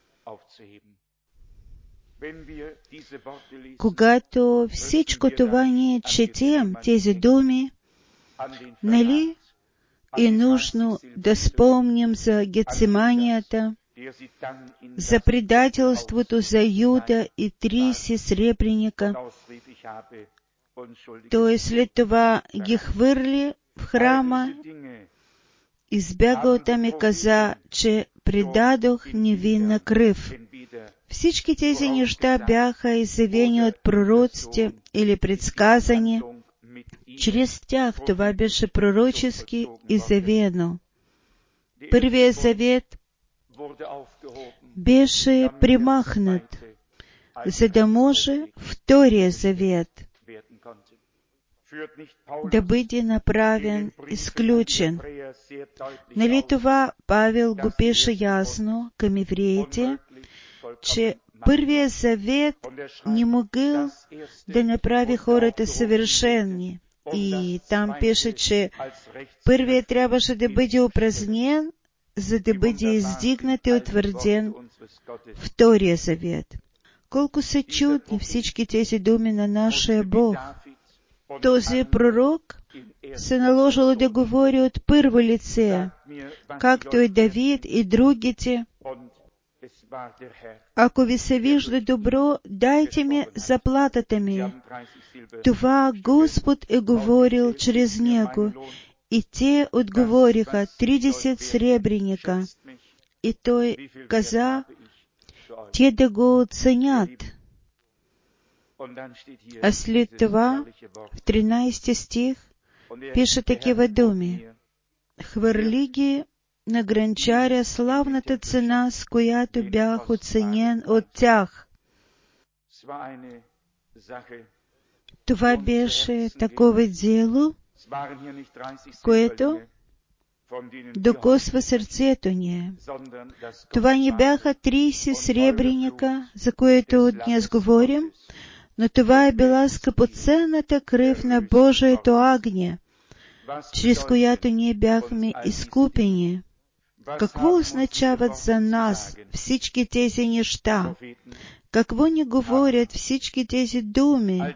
Когато всичко това ние четем, тези думи, нали е нужно да спомним за Гециманията, за предателството за Юда и тридесет сребреника. Той след това ги хвърли в храма, избягал там и каза, че предадох невинна кръв. Всички тези неща бяха изявени от пророците или предсказани. Чрез тях това беше пророчески изявено. Първият завет беше премахнат, за да може втория завет да бъде направен изключен. Нали това Павел го пише ясно към евреите, че първият завет не могъл да направи хората съвършени. И там пише, че първият трябваше да бъде упразнен, за да бъде издигнат и утвърден втория завет. Колко са чудни всички тези думи на нашия Бог! Този пророк се наложило да говори от първо лице, както и Давид и другите. Ако ви се вижда добро, дайте ми заплатата ми. Това Господ е говорил чрез него. И те отговориха тридесет сребреника. И той каза, те да го оценят. А след това, в тринайсети стих, пише такива думи: хвърли ги на гранчаря славната цена, с която бях оценен от тях. Това беше такова дело, което докосва сърцето ни. Това не бяха трийсет сребреника, за което днес говорим, но това е била скъпоценната кръв на Божието агне, чрез която ние бяхме изкупени. Какво означават за нас всички тези неща? Какво ни говорят всички тези думи?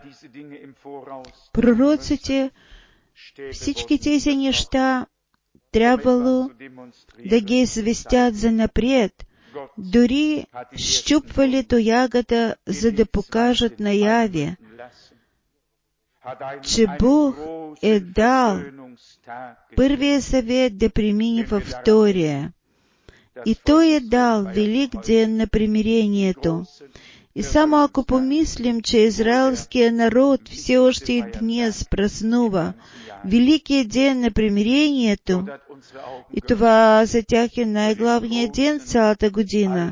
Пророците всички тези неща трябвало да ги известят за напред, дори щупвали тоягата, за да покажат наяве, че Бог е дал първия завет да премине във втория. И Той е дал велик ден на примирението. И само ако помислим, че израелският народ все още и днес празнува великият ден на примирението, и това за тях е най-главният ден цялата година,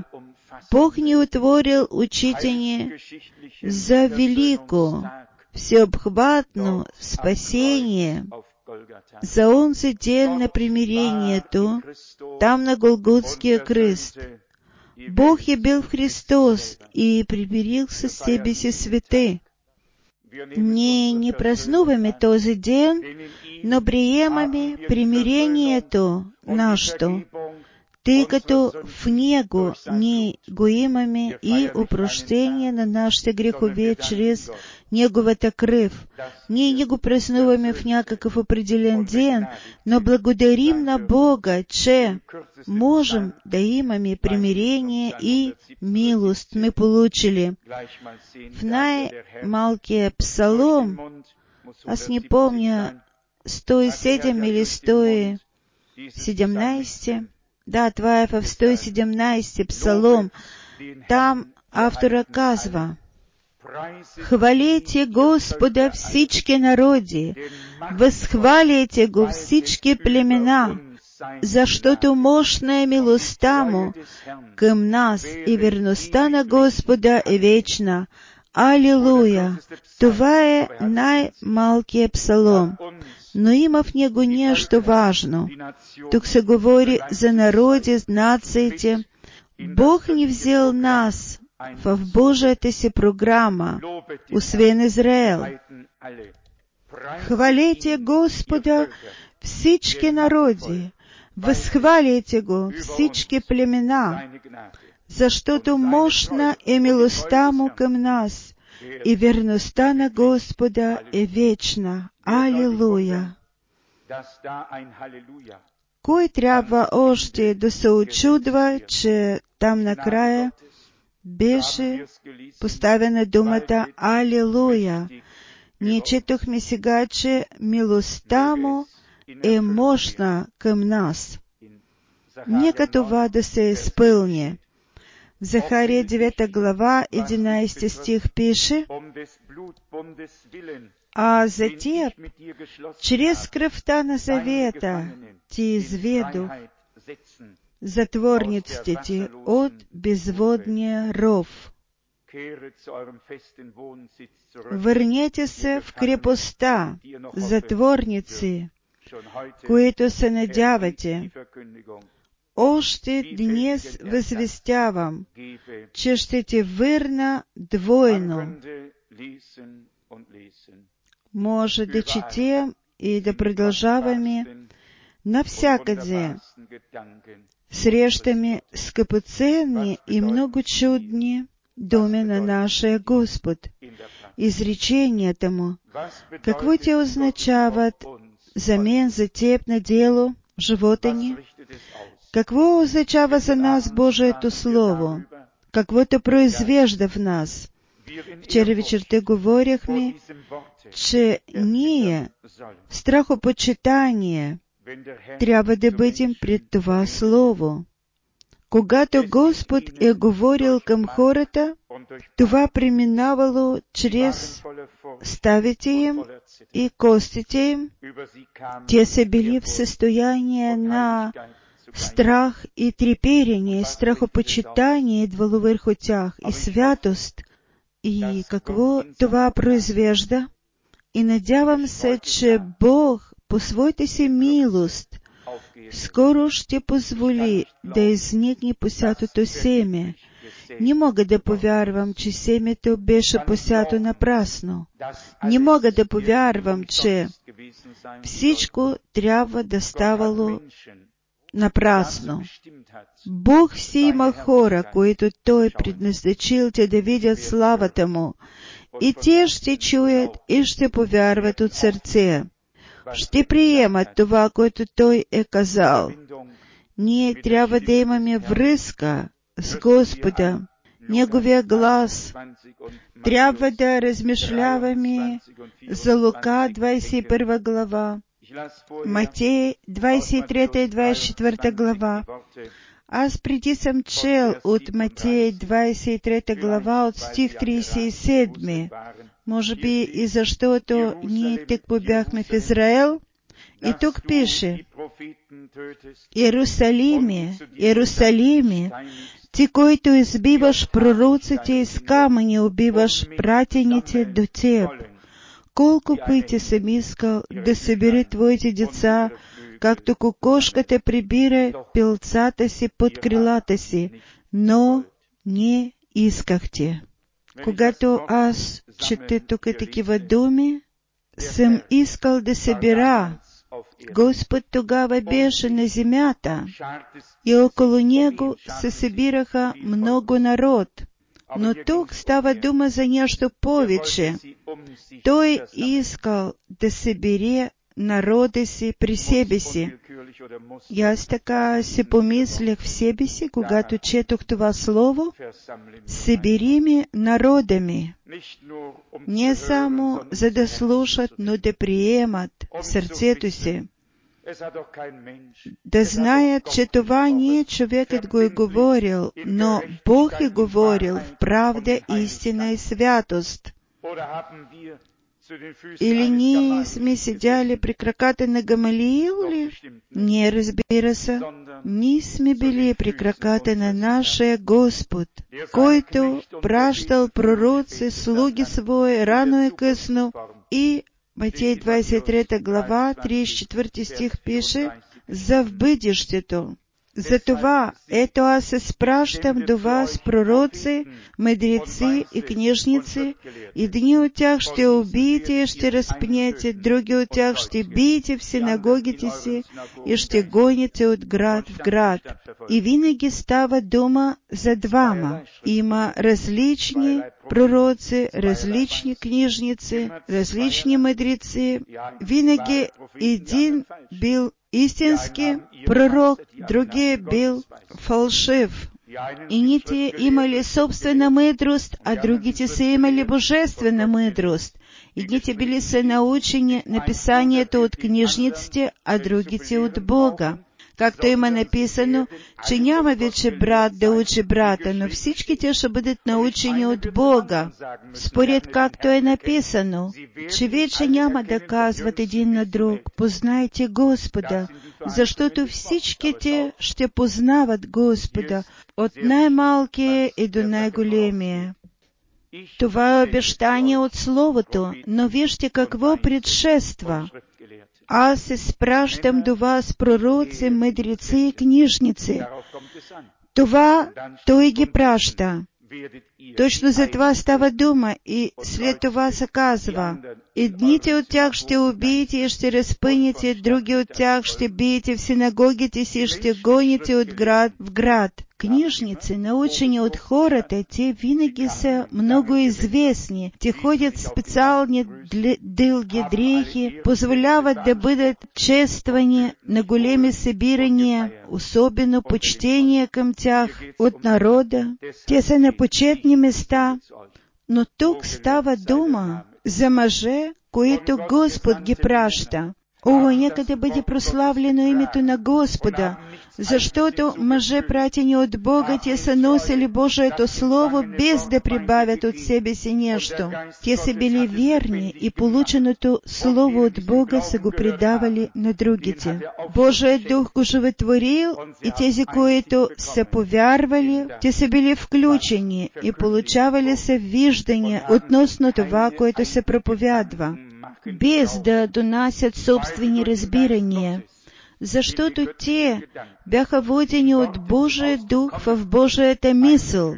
Бог не утворил учительни за велику, всеобхватну спасение, за онзи ден на примирението, там на Голготския кръст. Бог е бил Христос и примирил със себе си свете. Ние не празнуваме този ден, но приемаме примирението нашето, тъй като в Него ние го имаме и опрощение на нашите грехове чрез Неговата кръв. Ние не го празнуваме в някакъв определен ден, но благодарим на Бога, че можем да имаме примирение и милост мы получили. В най-малкия псалом, аз не помня, сто и седем или сто и седемнайсет, да, това е в сто и седемнайсети псалом, там автора казва: «Хвалите Господа всички народи, възхвалите Го всички племена, защото мощна е милостта Му към нас и верността на Господа е вечна». Алилуя! Това е най-малкият псалом, но има в него нещо важно. Тук се говори за народи, нациите. Бог ни взел нас в Божията си програма, освен Израел. Хвалете Господа всички народи, възхвалите Го всички племена, защото мощна е милостта Му към нас и верността на Господа е вечна. Алилуя! Кой трябва още да се очудва, че там накрая беше поставена думата Алилуя? Ние четохме сега, че милостта Му е мощна към нас. Нека това да се изпълни. В Захария девета глава, единайсети стих пише: «А за теб, чрез кръвта на завета, ти изведох затворниците ти от безводния ров. Върнете се в крепостта, затворници, които се надявате. Още днес възвестявам, че ще те върна двойно». Може да четем и да продължаваме. Навсякъде срещаме скъпоценни и много чудни думи на нашия Господ. Изреченията Му, какво те означават за мен, за теб на дело, живота ни? Какво означава за нас Божието Слово? Каквото произвежда в нас? Вчера вечерта говорихме, че ние в страхопочитание трябва да бъдем пред това Слово. Когато Господ е говорил към хората, това преминавало чрез ставите им и костите им. Те са били в състояние на страх и треперение, страхопочитание идвало върху тях и святост. И какво това произвежда? И надявам се, че Бог по своята си милост скоро ще позволи да изникне посятото семе. Не мога да повярвам, че семето беше посято напрасно. Не мога да повярвам, че всичко трябва да ставало напрасно. Бог си има хора, които Той предназначил те да видят славата Му, и те ще чуят и ще повярват от сърце. Ще приемат това, което Той е казал. Ние трябва да имаме връзка с Господа, Неговия глас. Трябва да размишляваме за Лука двайсет и първа глава, Матей двайсет и трета и двайсет и четвърта глава. Аз преди съм чел от Матей двайсет и трета глава от стих трийсет и седми. Може би и защото ние тъкмо бяхме в Израел И тук пише: Иерусалиме, Иерусалиме, ти, който избиваш пророците из камъни, убиваш пратените до теб. Колко пъти съм искал да събери твоите деца, както кокошката прибира пилцата си под крилата си, но не искахте. Когато аз чета тук такива думи, съм искал да събира. Господ тогава беше на земята и около Него се събираха много народ. Но тук става дума за нещо повече. Той искал да събере народа си при себе си. И аз така си помислях в себе си, когато четох това слово: събери ми народа ми. Не само за да слушат, но да приемат в сърцето си. Да знаят, че това не човекът го е говорил, но Бог е говорил в правда, истина и святост. Или ние сме седяли при краката на Гамалиил ли? Не, разбира се. Ние сме били при краката на нашия Господ, който пращал пророци, слуги свои, рано и късно. И Матей двадесет и трета глава, тридесет и четвърти стих пише за в бъдещето. Затова, ето аз се спращам до вас пророци, мъдреци и книжници, и дни от тях ще убиете и ще разпнете, други от тях ще биете в синагогите си и ще гоните от град в град. И винаги става дума за двама. Има различни пророци, различни книжници, различни мъдреци. Винаги един бил истински пророк, другия бил фалшив. Едните имали собствена мъдрост, а другите са имали божествена мъдрост. Едните били са научени на писанието от книжниците, а другите от Бога. Както има написано, че няма вече брат да учи брата, но всички те ще бъдат научени от Бога. Според както е написано, че вече няма да казват един на друг: познайте Господа, защото всички те ще познават Господа, от най-малкия и до най-големия. Това е обещание от Словото, но вижте какво предшества. Аз се спращам до вас пророци, мъдреци и книжници. Това Той ги праща. Точно за това става дума и след това се казва: едните от тях ще убиете и ще разпънете, други от тях ще биете в синагогите си и ще гоните от град в град. Книжници, научени от хората, те винаги са много известни. Те ходят в специални дълги дрехи, позволяват да бъдат чествани на големи събирания, особено почтение към тях от народа. Те са на почетни места. Но тук става дума за мъже, които Господ ги праща. О, нека да бъде прославлено името на Господа, защото мъже, пратени от Бога, те са носили Божието Слово, без да прибавят от себе си нещо. Те са били верни и полученото Слово от Бога са го предавали на другите. Божият Дух го животворил и тези, които са повярвали, те са били включени и получавали са виждания относно това, което се проповядва, без да донасят собствени разбирания, защото те бяха водени от Божия Дух в Божията мисъл.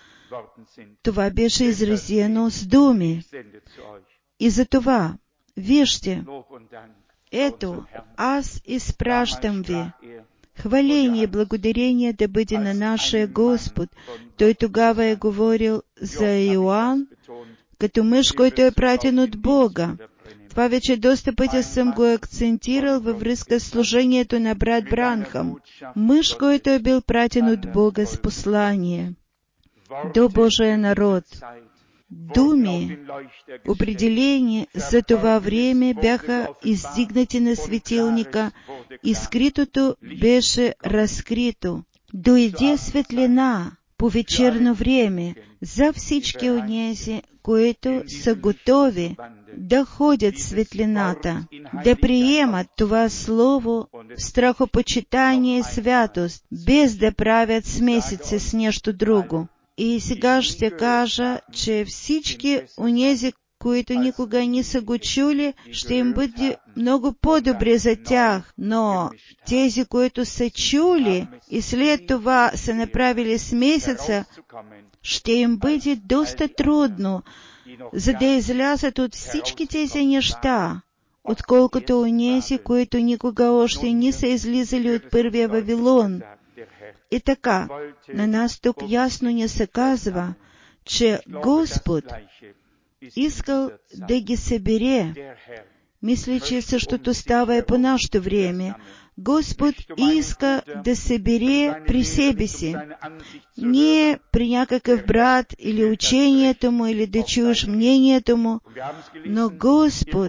Това беше изразено с думи. И за това, вижте, ето, аз изпращам ви. Хваление и благодарение да бъде на нашия Господ. Той тогава е говорил за Йоан, като мъж, който е пратен от Бога. Това вече доста пъти съм го акцентирал във връзка с служението на брат Бранхам. Мъж, който е бил пратен от Бога с послание до Божия народ. Думи, определени за това време, бяха издигнати на светилника и скритото беше разкрито. Дойде светлина по вечерно време за всички онези, които са готови да ходят светлината, да приемат това Слово в страхопочитание и святост, без да правят смесици с нещо друго. И сега ще кажа, че всички онези, които никога не са го чули, ще им бъде много по-добре за тях, но тези, които са чули и след това са направили смесица, ще им бъде доста трудно, за да излязат от всички тези неща, отколкото онези, които никога още не са излизали от първия Вавилон. И така, на нас тук ясно ни се казва, че Господ искал да ги събере. Мисля, че същото става и по нашето време. Господ иска да събере при себе си. Не при някакъв брат или учението му, или да чуеш мнението му, но Господ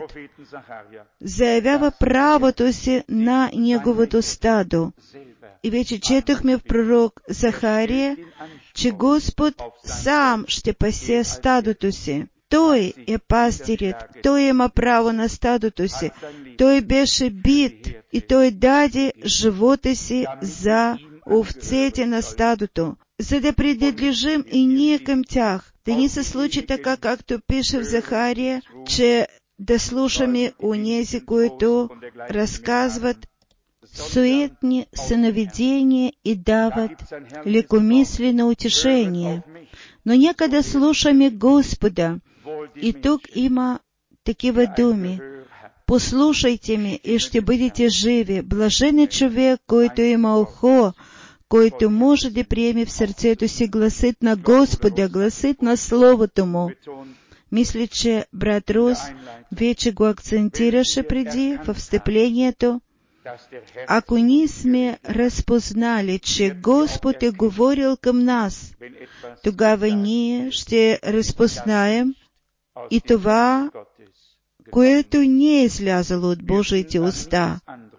заявява правото си на Неговото стадо. И вече четохме в пророк Захария, че Господ сам ще пасе стадото си. Той е пастирят, Той има право на стадото си. Той беше бит и Той даде живота си за овцете на стадото, за да принадлежим и ние към тях. Да ни се случи така, както пише в Захария, че да слушаме онези, които разказват суетни съновидения и дават лекомислено утешение. Но нека да слушаме Господа. И тук има такива думи. Послушайте ме и ще бъдете живи. Блажен е човек, който има ухо, който може да приеме в сърцето си гласът на Господа, гласът на Словото Му. Мисля, че брат Рус вече го акцентираше преди в встъплението. Ако ние сме разпознали, че Господ е говорил към нас, тогава ние ще разпознаем и това, което не е излязало от Божиите уста.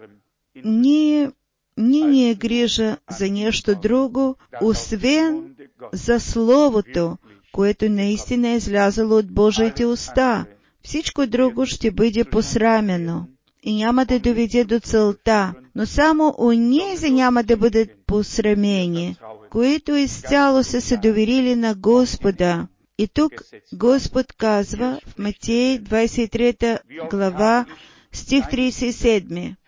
Ние не ни е грижа за нещо друго, освен за Словото, което наистина е излязало от Божиите уста. Всичко друго ще бъде посрамено и няма да доведе до целта, но само онези няма да бъдат посрамени, които изцяло са се доверили на Господа. И тук Господ казва в Матей двадесет и трета глава, стих тридесет и седми.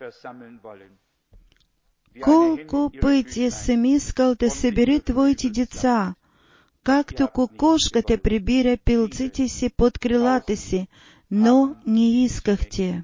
Колко пъти съм искал да събери твоите деца, както кокошката прибира пилците си под крилата си, но не искахте.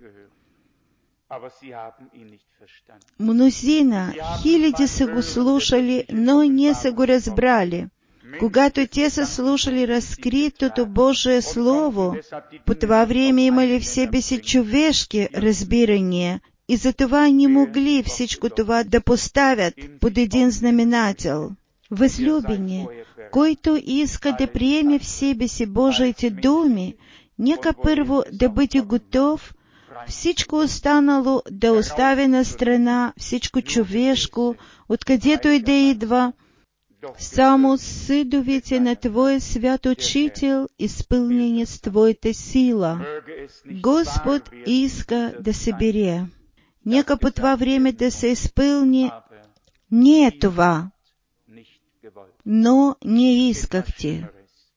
Мнозина, хиляди са го слушали, но не са го разбрали. Когато те са слушали разкритото Божие Слово, по това време имали в себе си човешки разбирания и затова не могли всичко това да поставят под един знаменател. Възлюбени, който иска да приеме в себе си Божиите думи, нека първо да бъде готов всичко останало да остави на страна, всичко човешко, откъдето и да идва, само съдовете на Твоя свят Учител, изпълнени с Твоята сила. Господ иска да събере. Нека по това време да се изпълни не е това, но не искахте.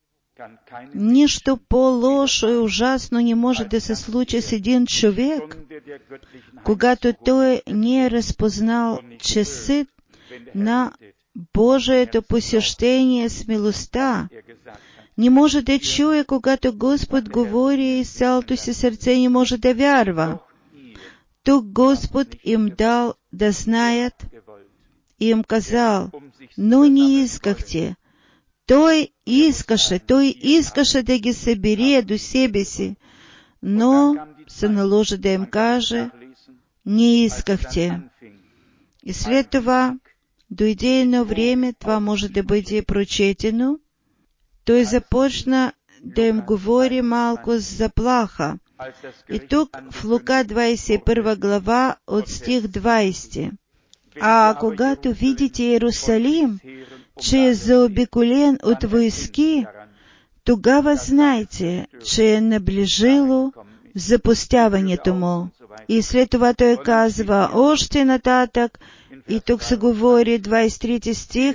Нищо по-лошо и ужасно не може да се случи с един човек, когато той не е разпознал часът на Божието посещение с милостта. Не може да чуе, когато Господ говори и с цялото си сърце не може да вярва. Тук Господ им дал да знаят и им казал, но не искахте. Той искаше, той искаше да ги събере до себе си, но се наложи да им каже, не искахте. И след това дойде едно време, това може да бъде прочетено, той започна да им говори малко с заплаха. И тук в Лука двадесет и първа глава от стих двадесети. А когато видите Иерусалим, че е заобиколен от войски, Тогава знайте, че е наближило запустяване тому. И след това той казва още нататък, и тук се говори двадесет и трети стих,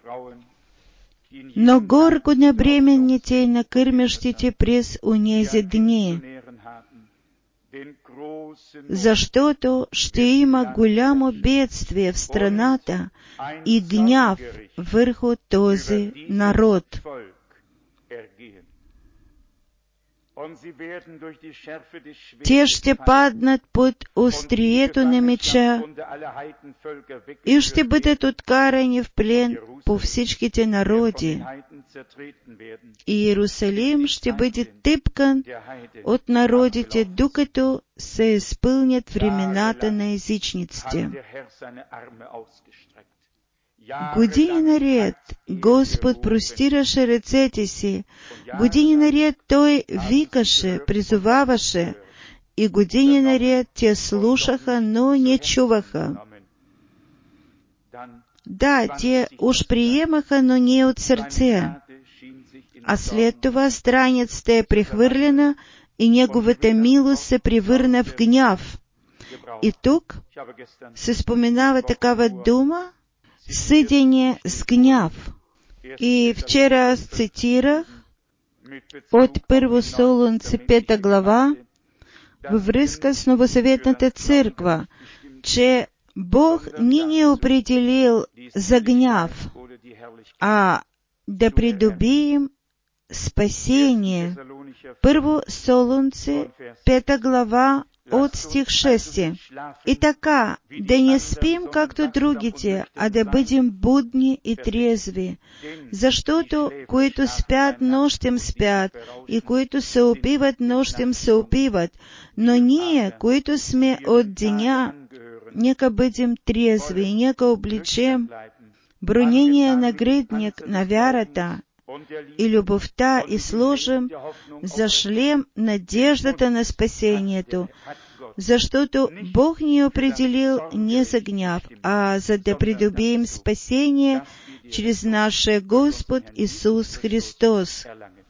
но горко на бременните и на кърмящите през онези дни, защото ще има голямо бедствие в страната и гняв върху този народ. Те ще паднат под острието на меча и ще бъдат откарани в плен по всичките народи. И Иерусалим ще бъде тъпкан от народите, докато се изпълнят времената на езичниците. Години наред Господ простираше ръцете си, години наред Той викаше, призоваваше, и години наред те слушаха, но не чуваха. Да, те уж приемаха, но не от сърце. А след това страницата е прехвърлена и Неговата милост се превърна в гняв. И тук се споменава такава дума, съдение с гняв. И вчера аз цитирах от Първо Солунце, пета глава, във връзка с Новосъветната църква, че Бог не ни е определил за гняв, а да придобием спасение. Първо Солунце, пета глава, от стих шести. И така, да не спим както другите, а да бъдем будни и трезви, защото които спят, нощем спят, и които се опиват, нощем се опиват, но ние, които сме от деня, нека бъдем трезви, и нека обличем бронения нагръдник на вярата и любовта и сложим за шлем надеждата на спасението, защото Бог ни е определил не за гняв, а за да придобием спасение чрез нашия Господ Исус Христос.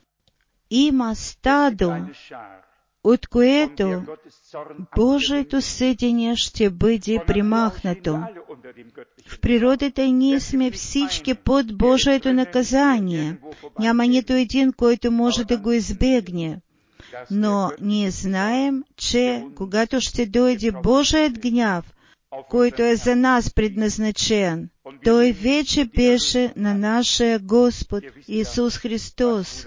Има стадо, от което Божието съдение ще бъде примахнато. В природата ние сме всички под Божието наказание. Няма нито един, който може да го избегне. Но ние знаем, че когато ще дойде Божият гняв, който е за нас предназначен, той вече беше на нашия Господ Исус Христос.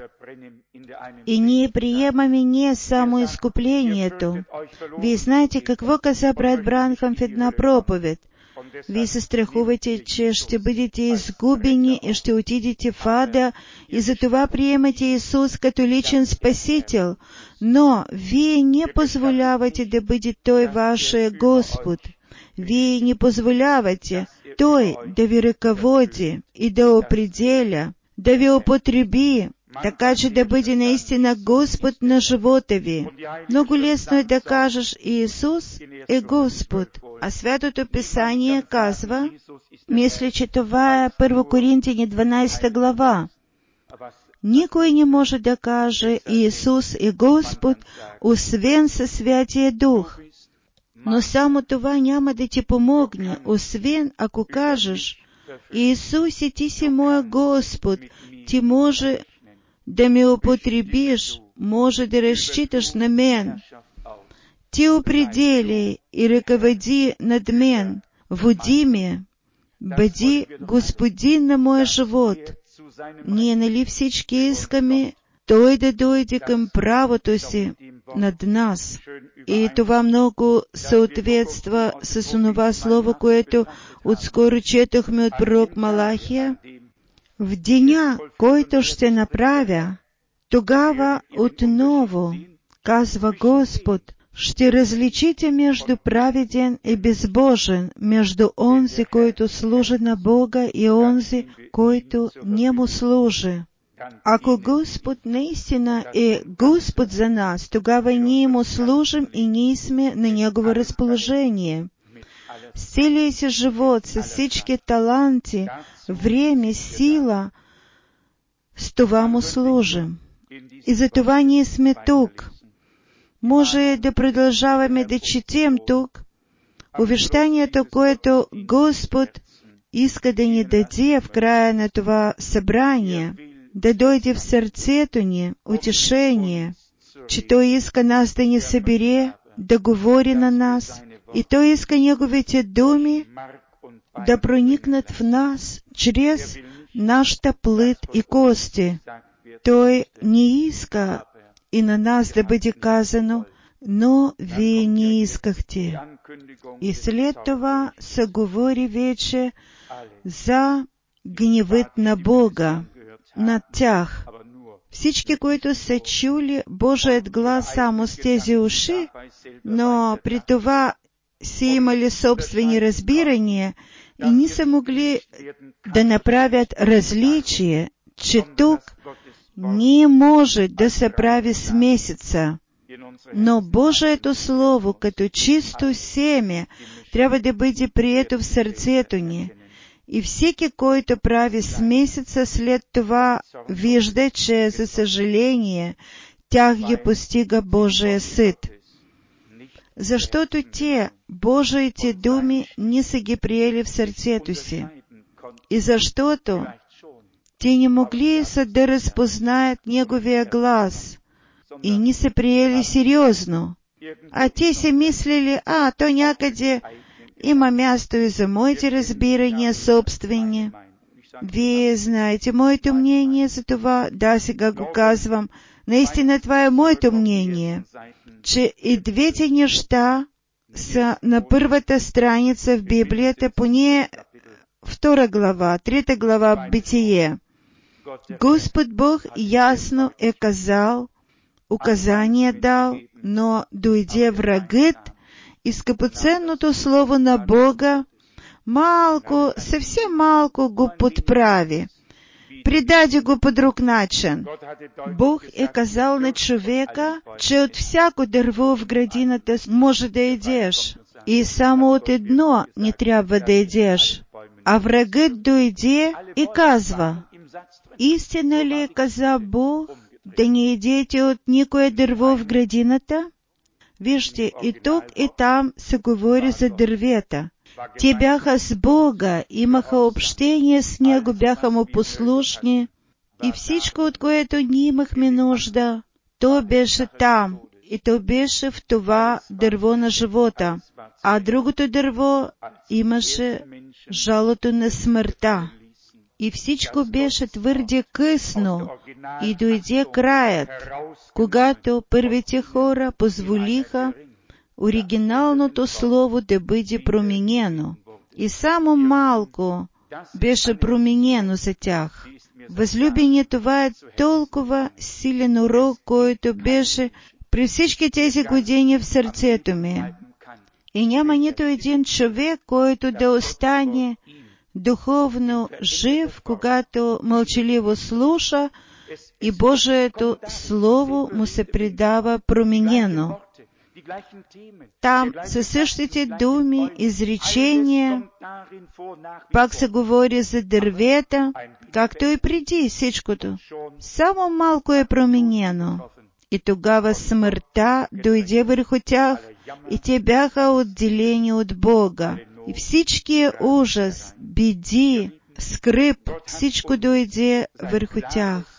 И ние приемаме не само изкуплението. Вие знаете какво каза брат Бранхам в една проповед. Вие се страхувате, че ще бъдете изгубени и ще отидете в ада, и затова приемате Исус като личен Спасител, но вие не позволявате да бъде Той вашия Господ. Вие не позволявате Той да ви ръководи и да определя, да ви употреби, така че да бъде наистина Господ на живота ви. Много лесно е да кажеш Иисус е Господ, а Святото Писание казва, мисля, че това е Първо Коринтяни дванадесета глава. Никой не може да каже Иисус е Господ, освен със Святия Дух. Но само това няма да ти помогне, освен ако кажеш Иисусе, ти си моя Господ, ти може да ме употребиш, може да разчиташ на мен. Ти определи и ръководи над мен, води ме, бъди Господин на моя живот. Ние нали всички искаме Той да дойде към правото си над нас. И това много съответства с онова слово, което отскоро четохме от пророк Малахия. В деня, който ще направя, тогава отново, казва Господ, ще различите между праведен и безбожен, между онзи, който служи на Бога, и онзи, който не му служи. Ако Господ наистина е Господ за нас, тогава ние му служим и ние сме на Негово разположение. С целия си живот, с всички таланти, време, сила, с това му служим. І затова ние сме тук. Може да продължаваме да четем тук увещанието, което Господ иска да ни даде в края на това събрание, да дойде в сърцето ни утешение, че Той иска нас да ни събере, да говори на нас, и Той иска Неговите думи да проникнат в нас чрез нашата плът и кости. Той не иска и на нас да бъде казано, но вие не искахте. И след това се говори вече за гневът на Бога над тях. Всички, които са чули Божият глас само с тези уши, но при това са имали собствени разбирания и не са могли да направят различие, че тук не може да се прави смесица. Но Божието Слово, като чисто семе, трябва да бъде прието в сърцето ни. И всеки, който прави смесица, след това вижда, че, за съжаление, тях ги постига Божия съд. Защото те, Божиите думи, не са ги приели в сърцето си. И защото те не могли са да разпознаят Неговия глас и не са приели сериозно. А те си мислили, а, то някъде има място и за моите разбирания собствени. Вие знаете моето мнение за това. Да, сега го казвам. Наистина това е моето мнение, че и двете неща са на първата страница в Библията, поне втора глава, трета глава Битие. Господ Бог ясно е казал, указание дал, но дойде врагът и скъпоценното слово на Бога малко, съвсем малко го подправи. Придаде го по друг начин. Бог е казал на човека, че от всяко дърво в градината може да едеш, и само от едно не трябва да едеш. А врагът дойде и казва, истина ли каза Бог да не едете от никое дърво в градината? Вижте, и тук, и там се говори за дървета. Те бяха с Бога, имаха общение с Него, бяха Му послушни, и всичко, от което ние имахме нужда, то беше там, и то беше в това дърво на живота. А другото дърво имаше жалото на смъртта. И всичко беше твърде късно, и дойде краят, когато първите хора позволиха оригиналното слово да бъде променено. И само малко беше променено за тях. Възлюбени, това е толкова силен урок, който беше при всички тези години в сърцето ми. И няма нито един човек, който да остане духовно жив, когато мълчаливо слуша и Божието Слово му се предава променено. Там със същите думи, изречения, пак се говори за дървета, както и преди всичкото. Само малко е променено. И тогава смъртта дойде върху тях, и те бяха отделени от Бога. И всичкият ужас, беди, скръб, всичко дойде върху тях.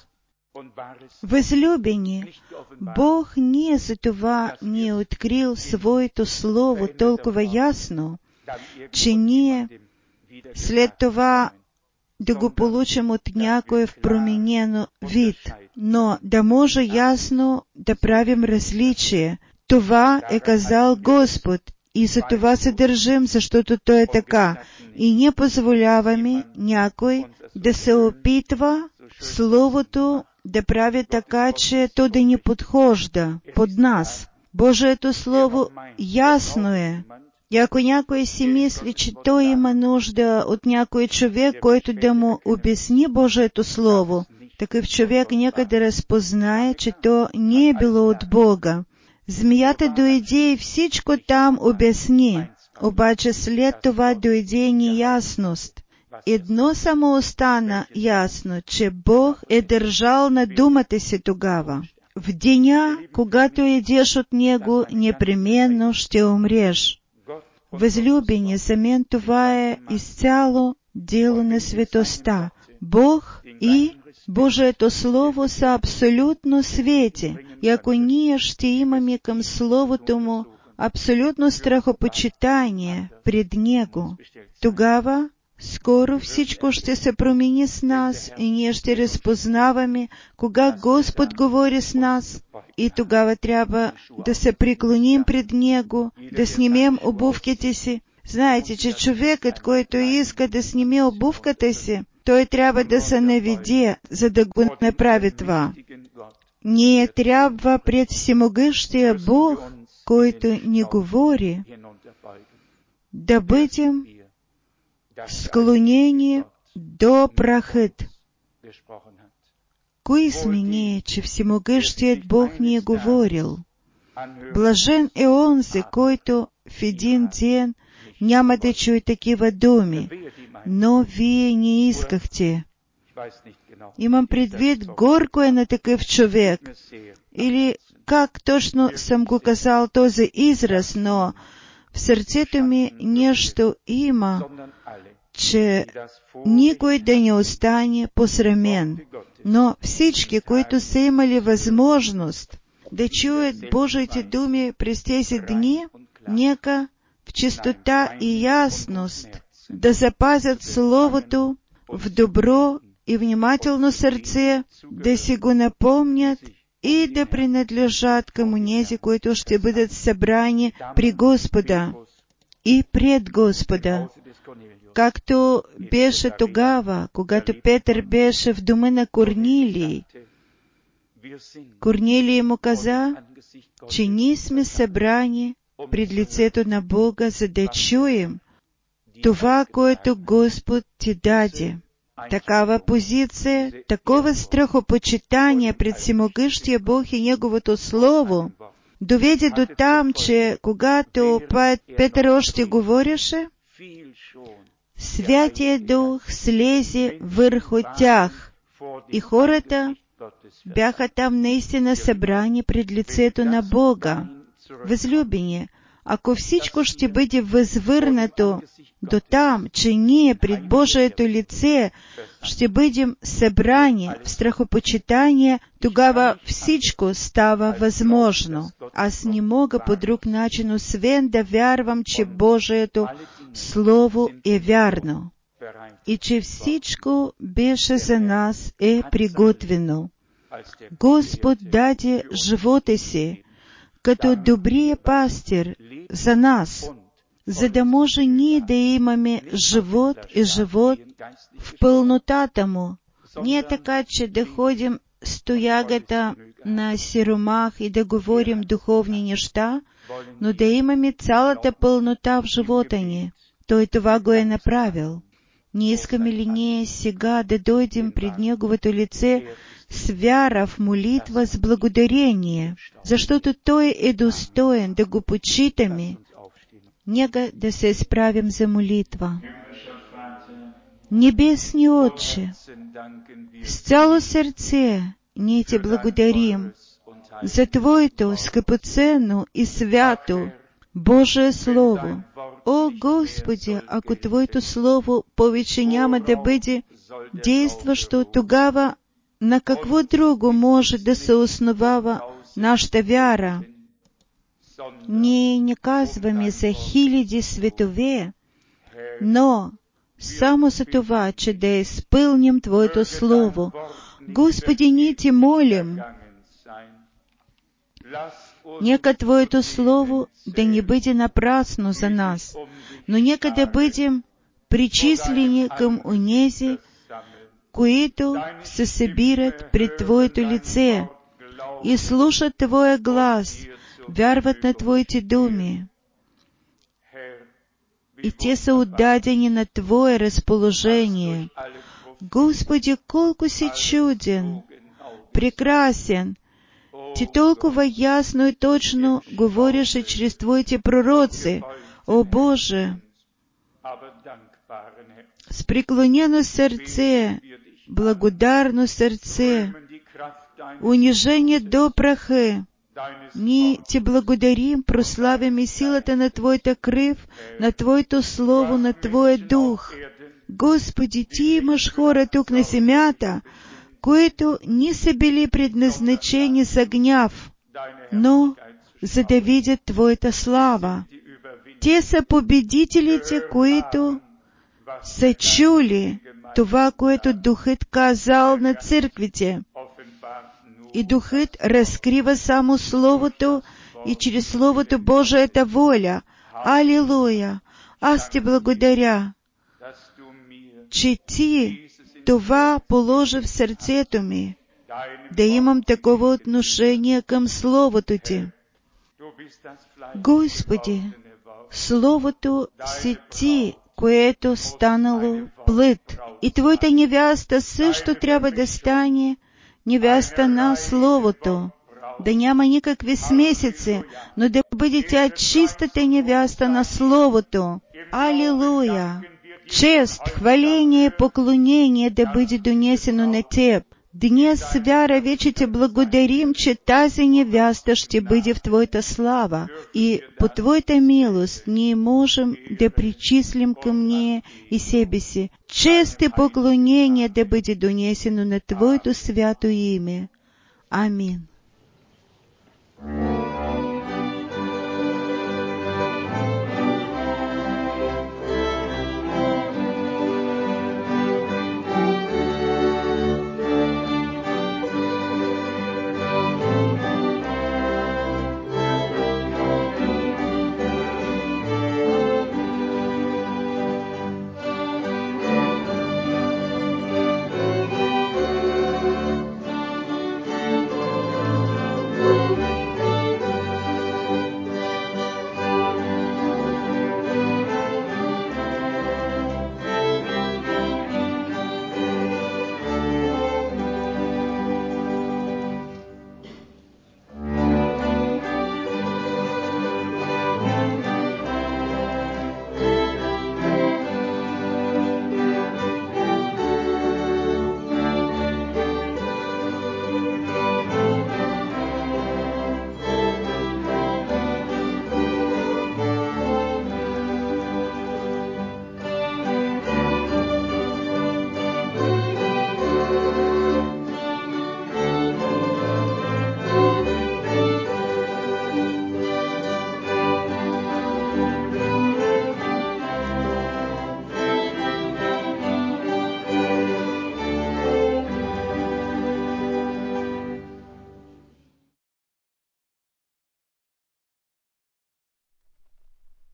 Възлюбени, Бог не за това ни е открил Своето Слово толкова ясно, че ние след това да го получим от някой в променено вид, но да може ясно да правим различие. Това е казал Господ, и за това се държим, защото то е така. И не позволяваме някой да се опитва Словото да прави така, че то да ни подхожда под нас. Божието Слово ясно е. И ако някой си мисли, че той има нужда от някой човек, който да му обясни Божието Слово, такъв човек нека да разпознае, че то не е било от Бога. Змията дойде и всичко там обясни, обаче след това дойде неясност. Едно само остана ясно, че Бог е държал надуматися тогава. В деня, когато идеш от Него, непременно ще умреш. Възлюбени, за мен това е изцяло дело на светостта. Бог и Божието Слово са абсолютно свети. И ако ние ще имаме към Словото Му абсолютно страхопочитание пред Него, тогава скоро всичко ще се промени с нас и ние ще разпознаваме, кога Господ говори с нас, и тогава трябва да се преклоним пред Него, да снимем обувките си. Знаете, че човекът, който иска да сними обувката си, той трябва да се наведе, за да го направи това. Ние трябва пред всемогъщия Бог, който ни говори, да бъдем склонени до прахът. Кои сме ние, че всемогъщият Бог ни е говорил? Блажен е онзи, който в един ден няма да чуе такива думи, но вие не искахте. Имам предвид, горко е на такъв човек. Или как точно съм го казал този израз, но в сърцето ми нещо има, че никой да не остане посрамен, но всички, които са имали възможност да чуят Божиите думи през тези дни, нека в чистота и ясност да запазят Словото в добро и внимателно сърце, да си го напомнят и да принадлежат към онези, които ще бъдат събрани при Господа и пред Господа. Както беше тогава, когато Петър беше в дома на Корнилий. Корнилий му каза, че ние сме събрани пред лицето на Бога, за да чуем това, което Господ ти даде. Такава позиция, такова страхопочитание пред всемогъщия Бог и Неговото Слово доведе до там, че когато Петър още говореше, Святия Дух слезе върху тях и хората бяха там наистина събрани пред лицето на Бога. Възлюбени, ако всичко ще бъде възвърнато до там, че ние пред Божието лице ще бъдем събрани в страхопочитание, тогава всичко става възможно. Аз не мога по друг начин, освен да вярвам, че Божието Слово е вярно и че всичко беше за нас е приготвено. Господ даде живота си като добрия пастир за нас, за да може ние да имаме живот и живот в пълнотата му. Не така, че да ходим с тоягата на сиромах и да говорим духовни неща, но да имаме цялата пълнота в живота ни. Той това го е направил. Не искаме ли ние сега да дойдем пред Неговото лице с вяра в молитва, с благодарение, защото Той е достоен да го почитаме? Нека да се справим за молитва. Небесни Отче, с цяло сърце ние Ти благодарим за Твоето скъпоценно и свято Божие Слово. О, Господи, ако Твоето Слово повече няма да бъде действащо, тогава на какво друго може да се основава нашата вяра? Ние не казваме за хиляди светове, но само за това, че да изпълним Твоето Слово. Господи, ние Ти молим, нека Твоето Слово да не бъде напрасно за нас, но нека да бъдем причислени към онези, които се събират пред Твоето лице и слушат Твоя глас, вярват на Твоите думи. И те са отдадени на Твое разположение. Господи, колко си чуден, прекрасен! Ти толкова ясно и точно говориш чрез Твоите пророци. О Боже! С преклонено сърце, благодарно сърце, унижение до прахи, ние Ти благодарим, прославяме силата на Твоята кръв, на Твоето Слово, на Твоя Дух. Господи, Ти имаш хора тук на земята, които не са били предназначени за гняв, но за да видят Твоята слава. Те са победителите, които са чули това, което Духът казал на църквите. И Духът разкрива само Словото и чрез Словото Божията воля. Алилуя! Аз Ти благодаря, че Ти това положи в сърцето ми, да имам такова отношение към Словото Ти. Господи, Словото си Ти, което станало плът. И Твоята невяста също трябва да стане невяста на Словото. Да няма никакви смесици, но да бъде тя чистата невяста на Словото. Алилуя! Чест, хваление, поклонение да бъде донесено на Теб. Днес с вяра вече Ти благодарим, че тази невяста ще бъде в Твоята слава и по Твоята милост ние можем да причислим към нея и себе си. Чест и поклонение да бъде донесено на Твоето свято име. Амин.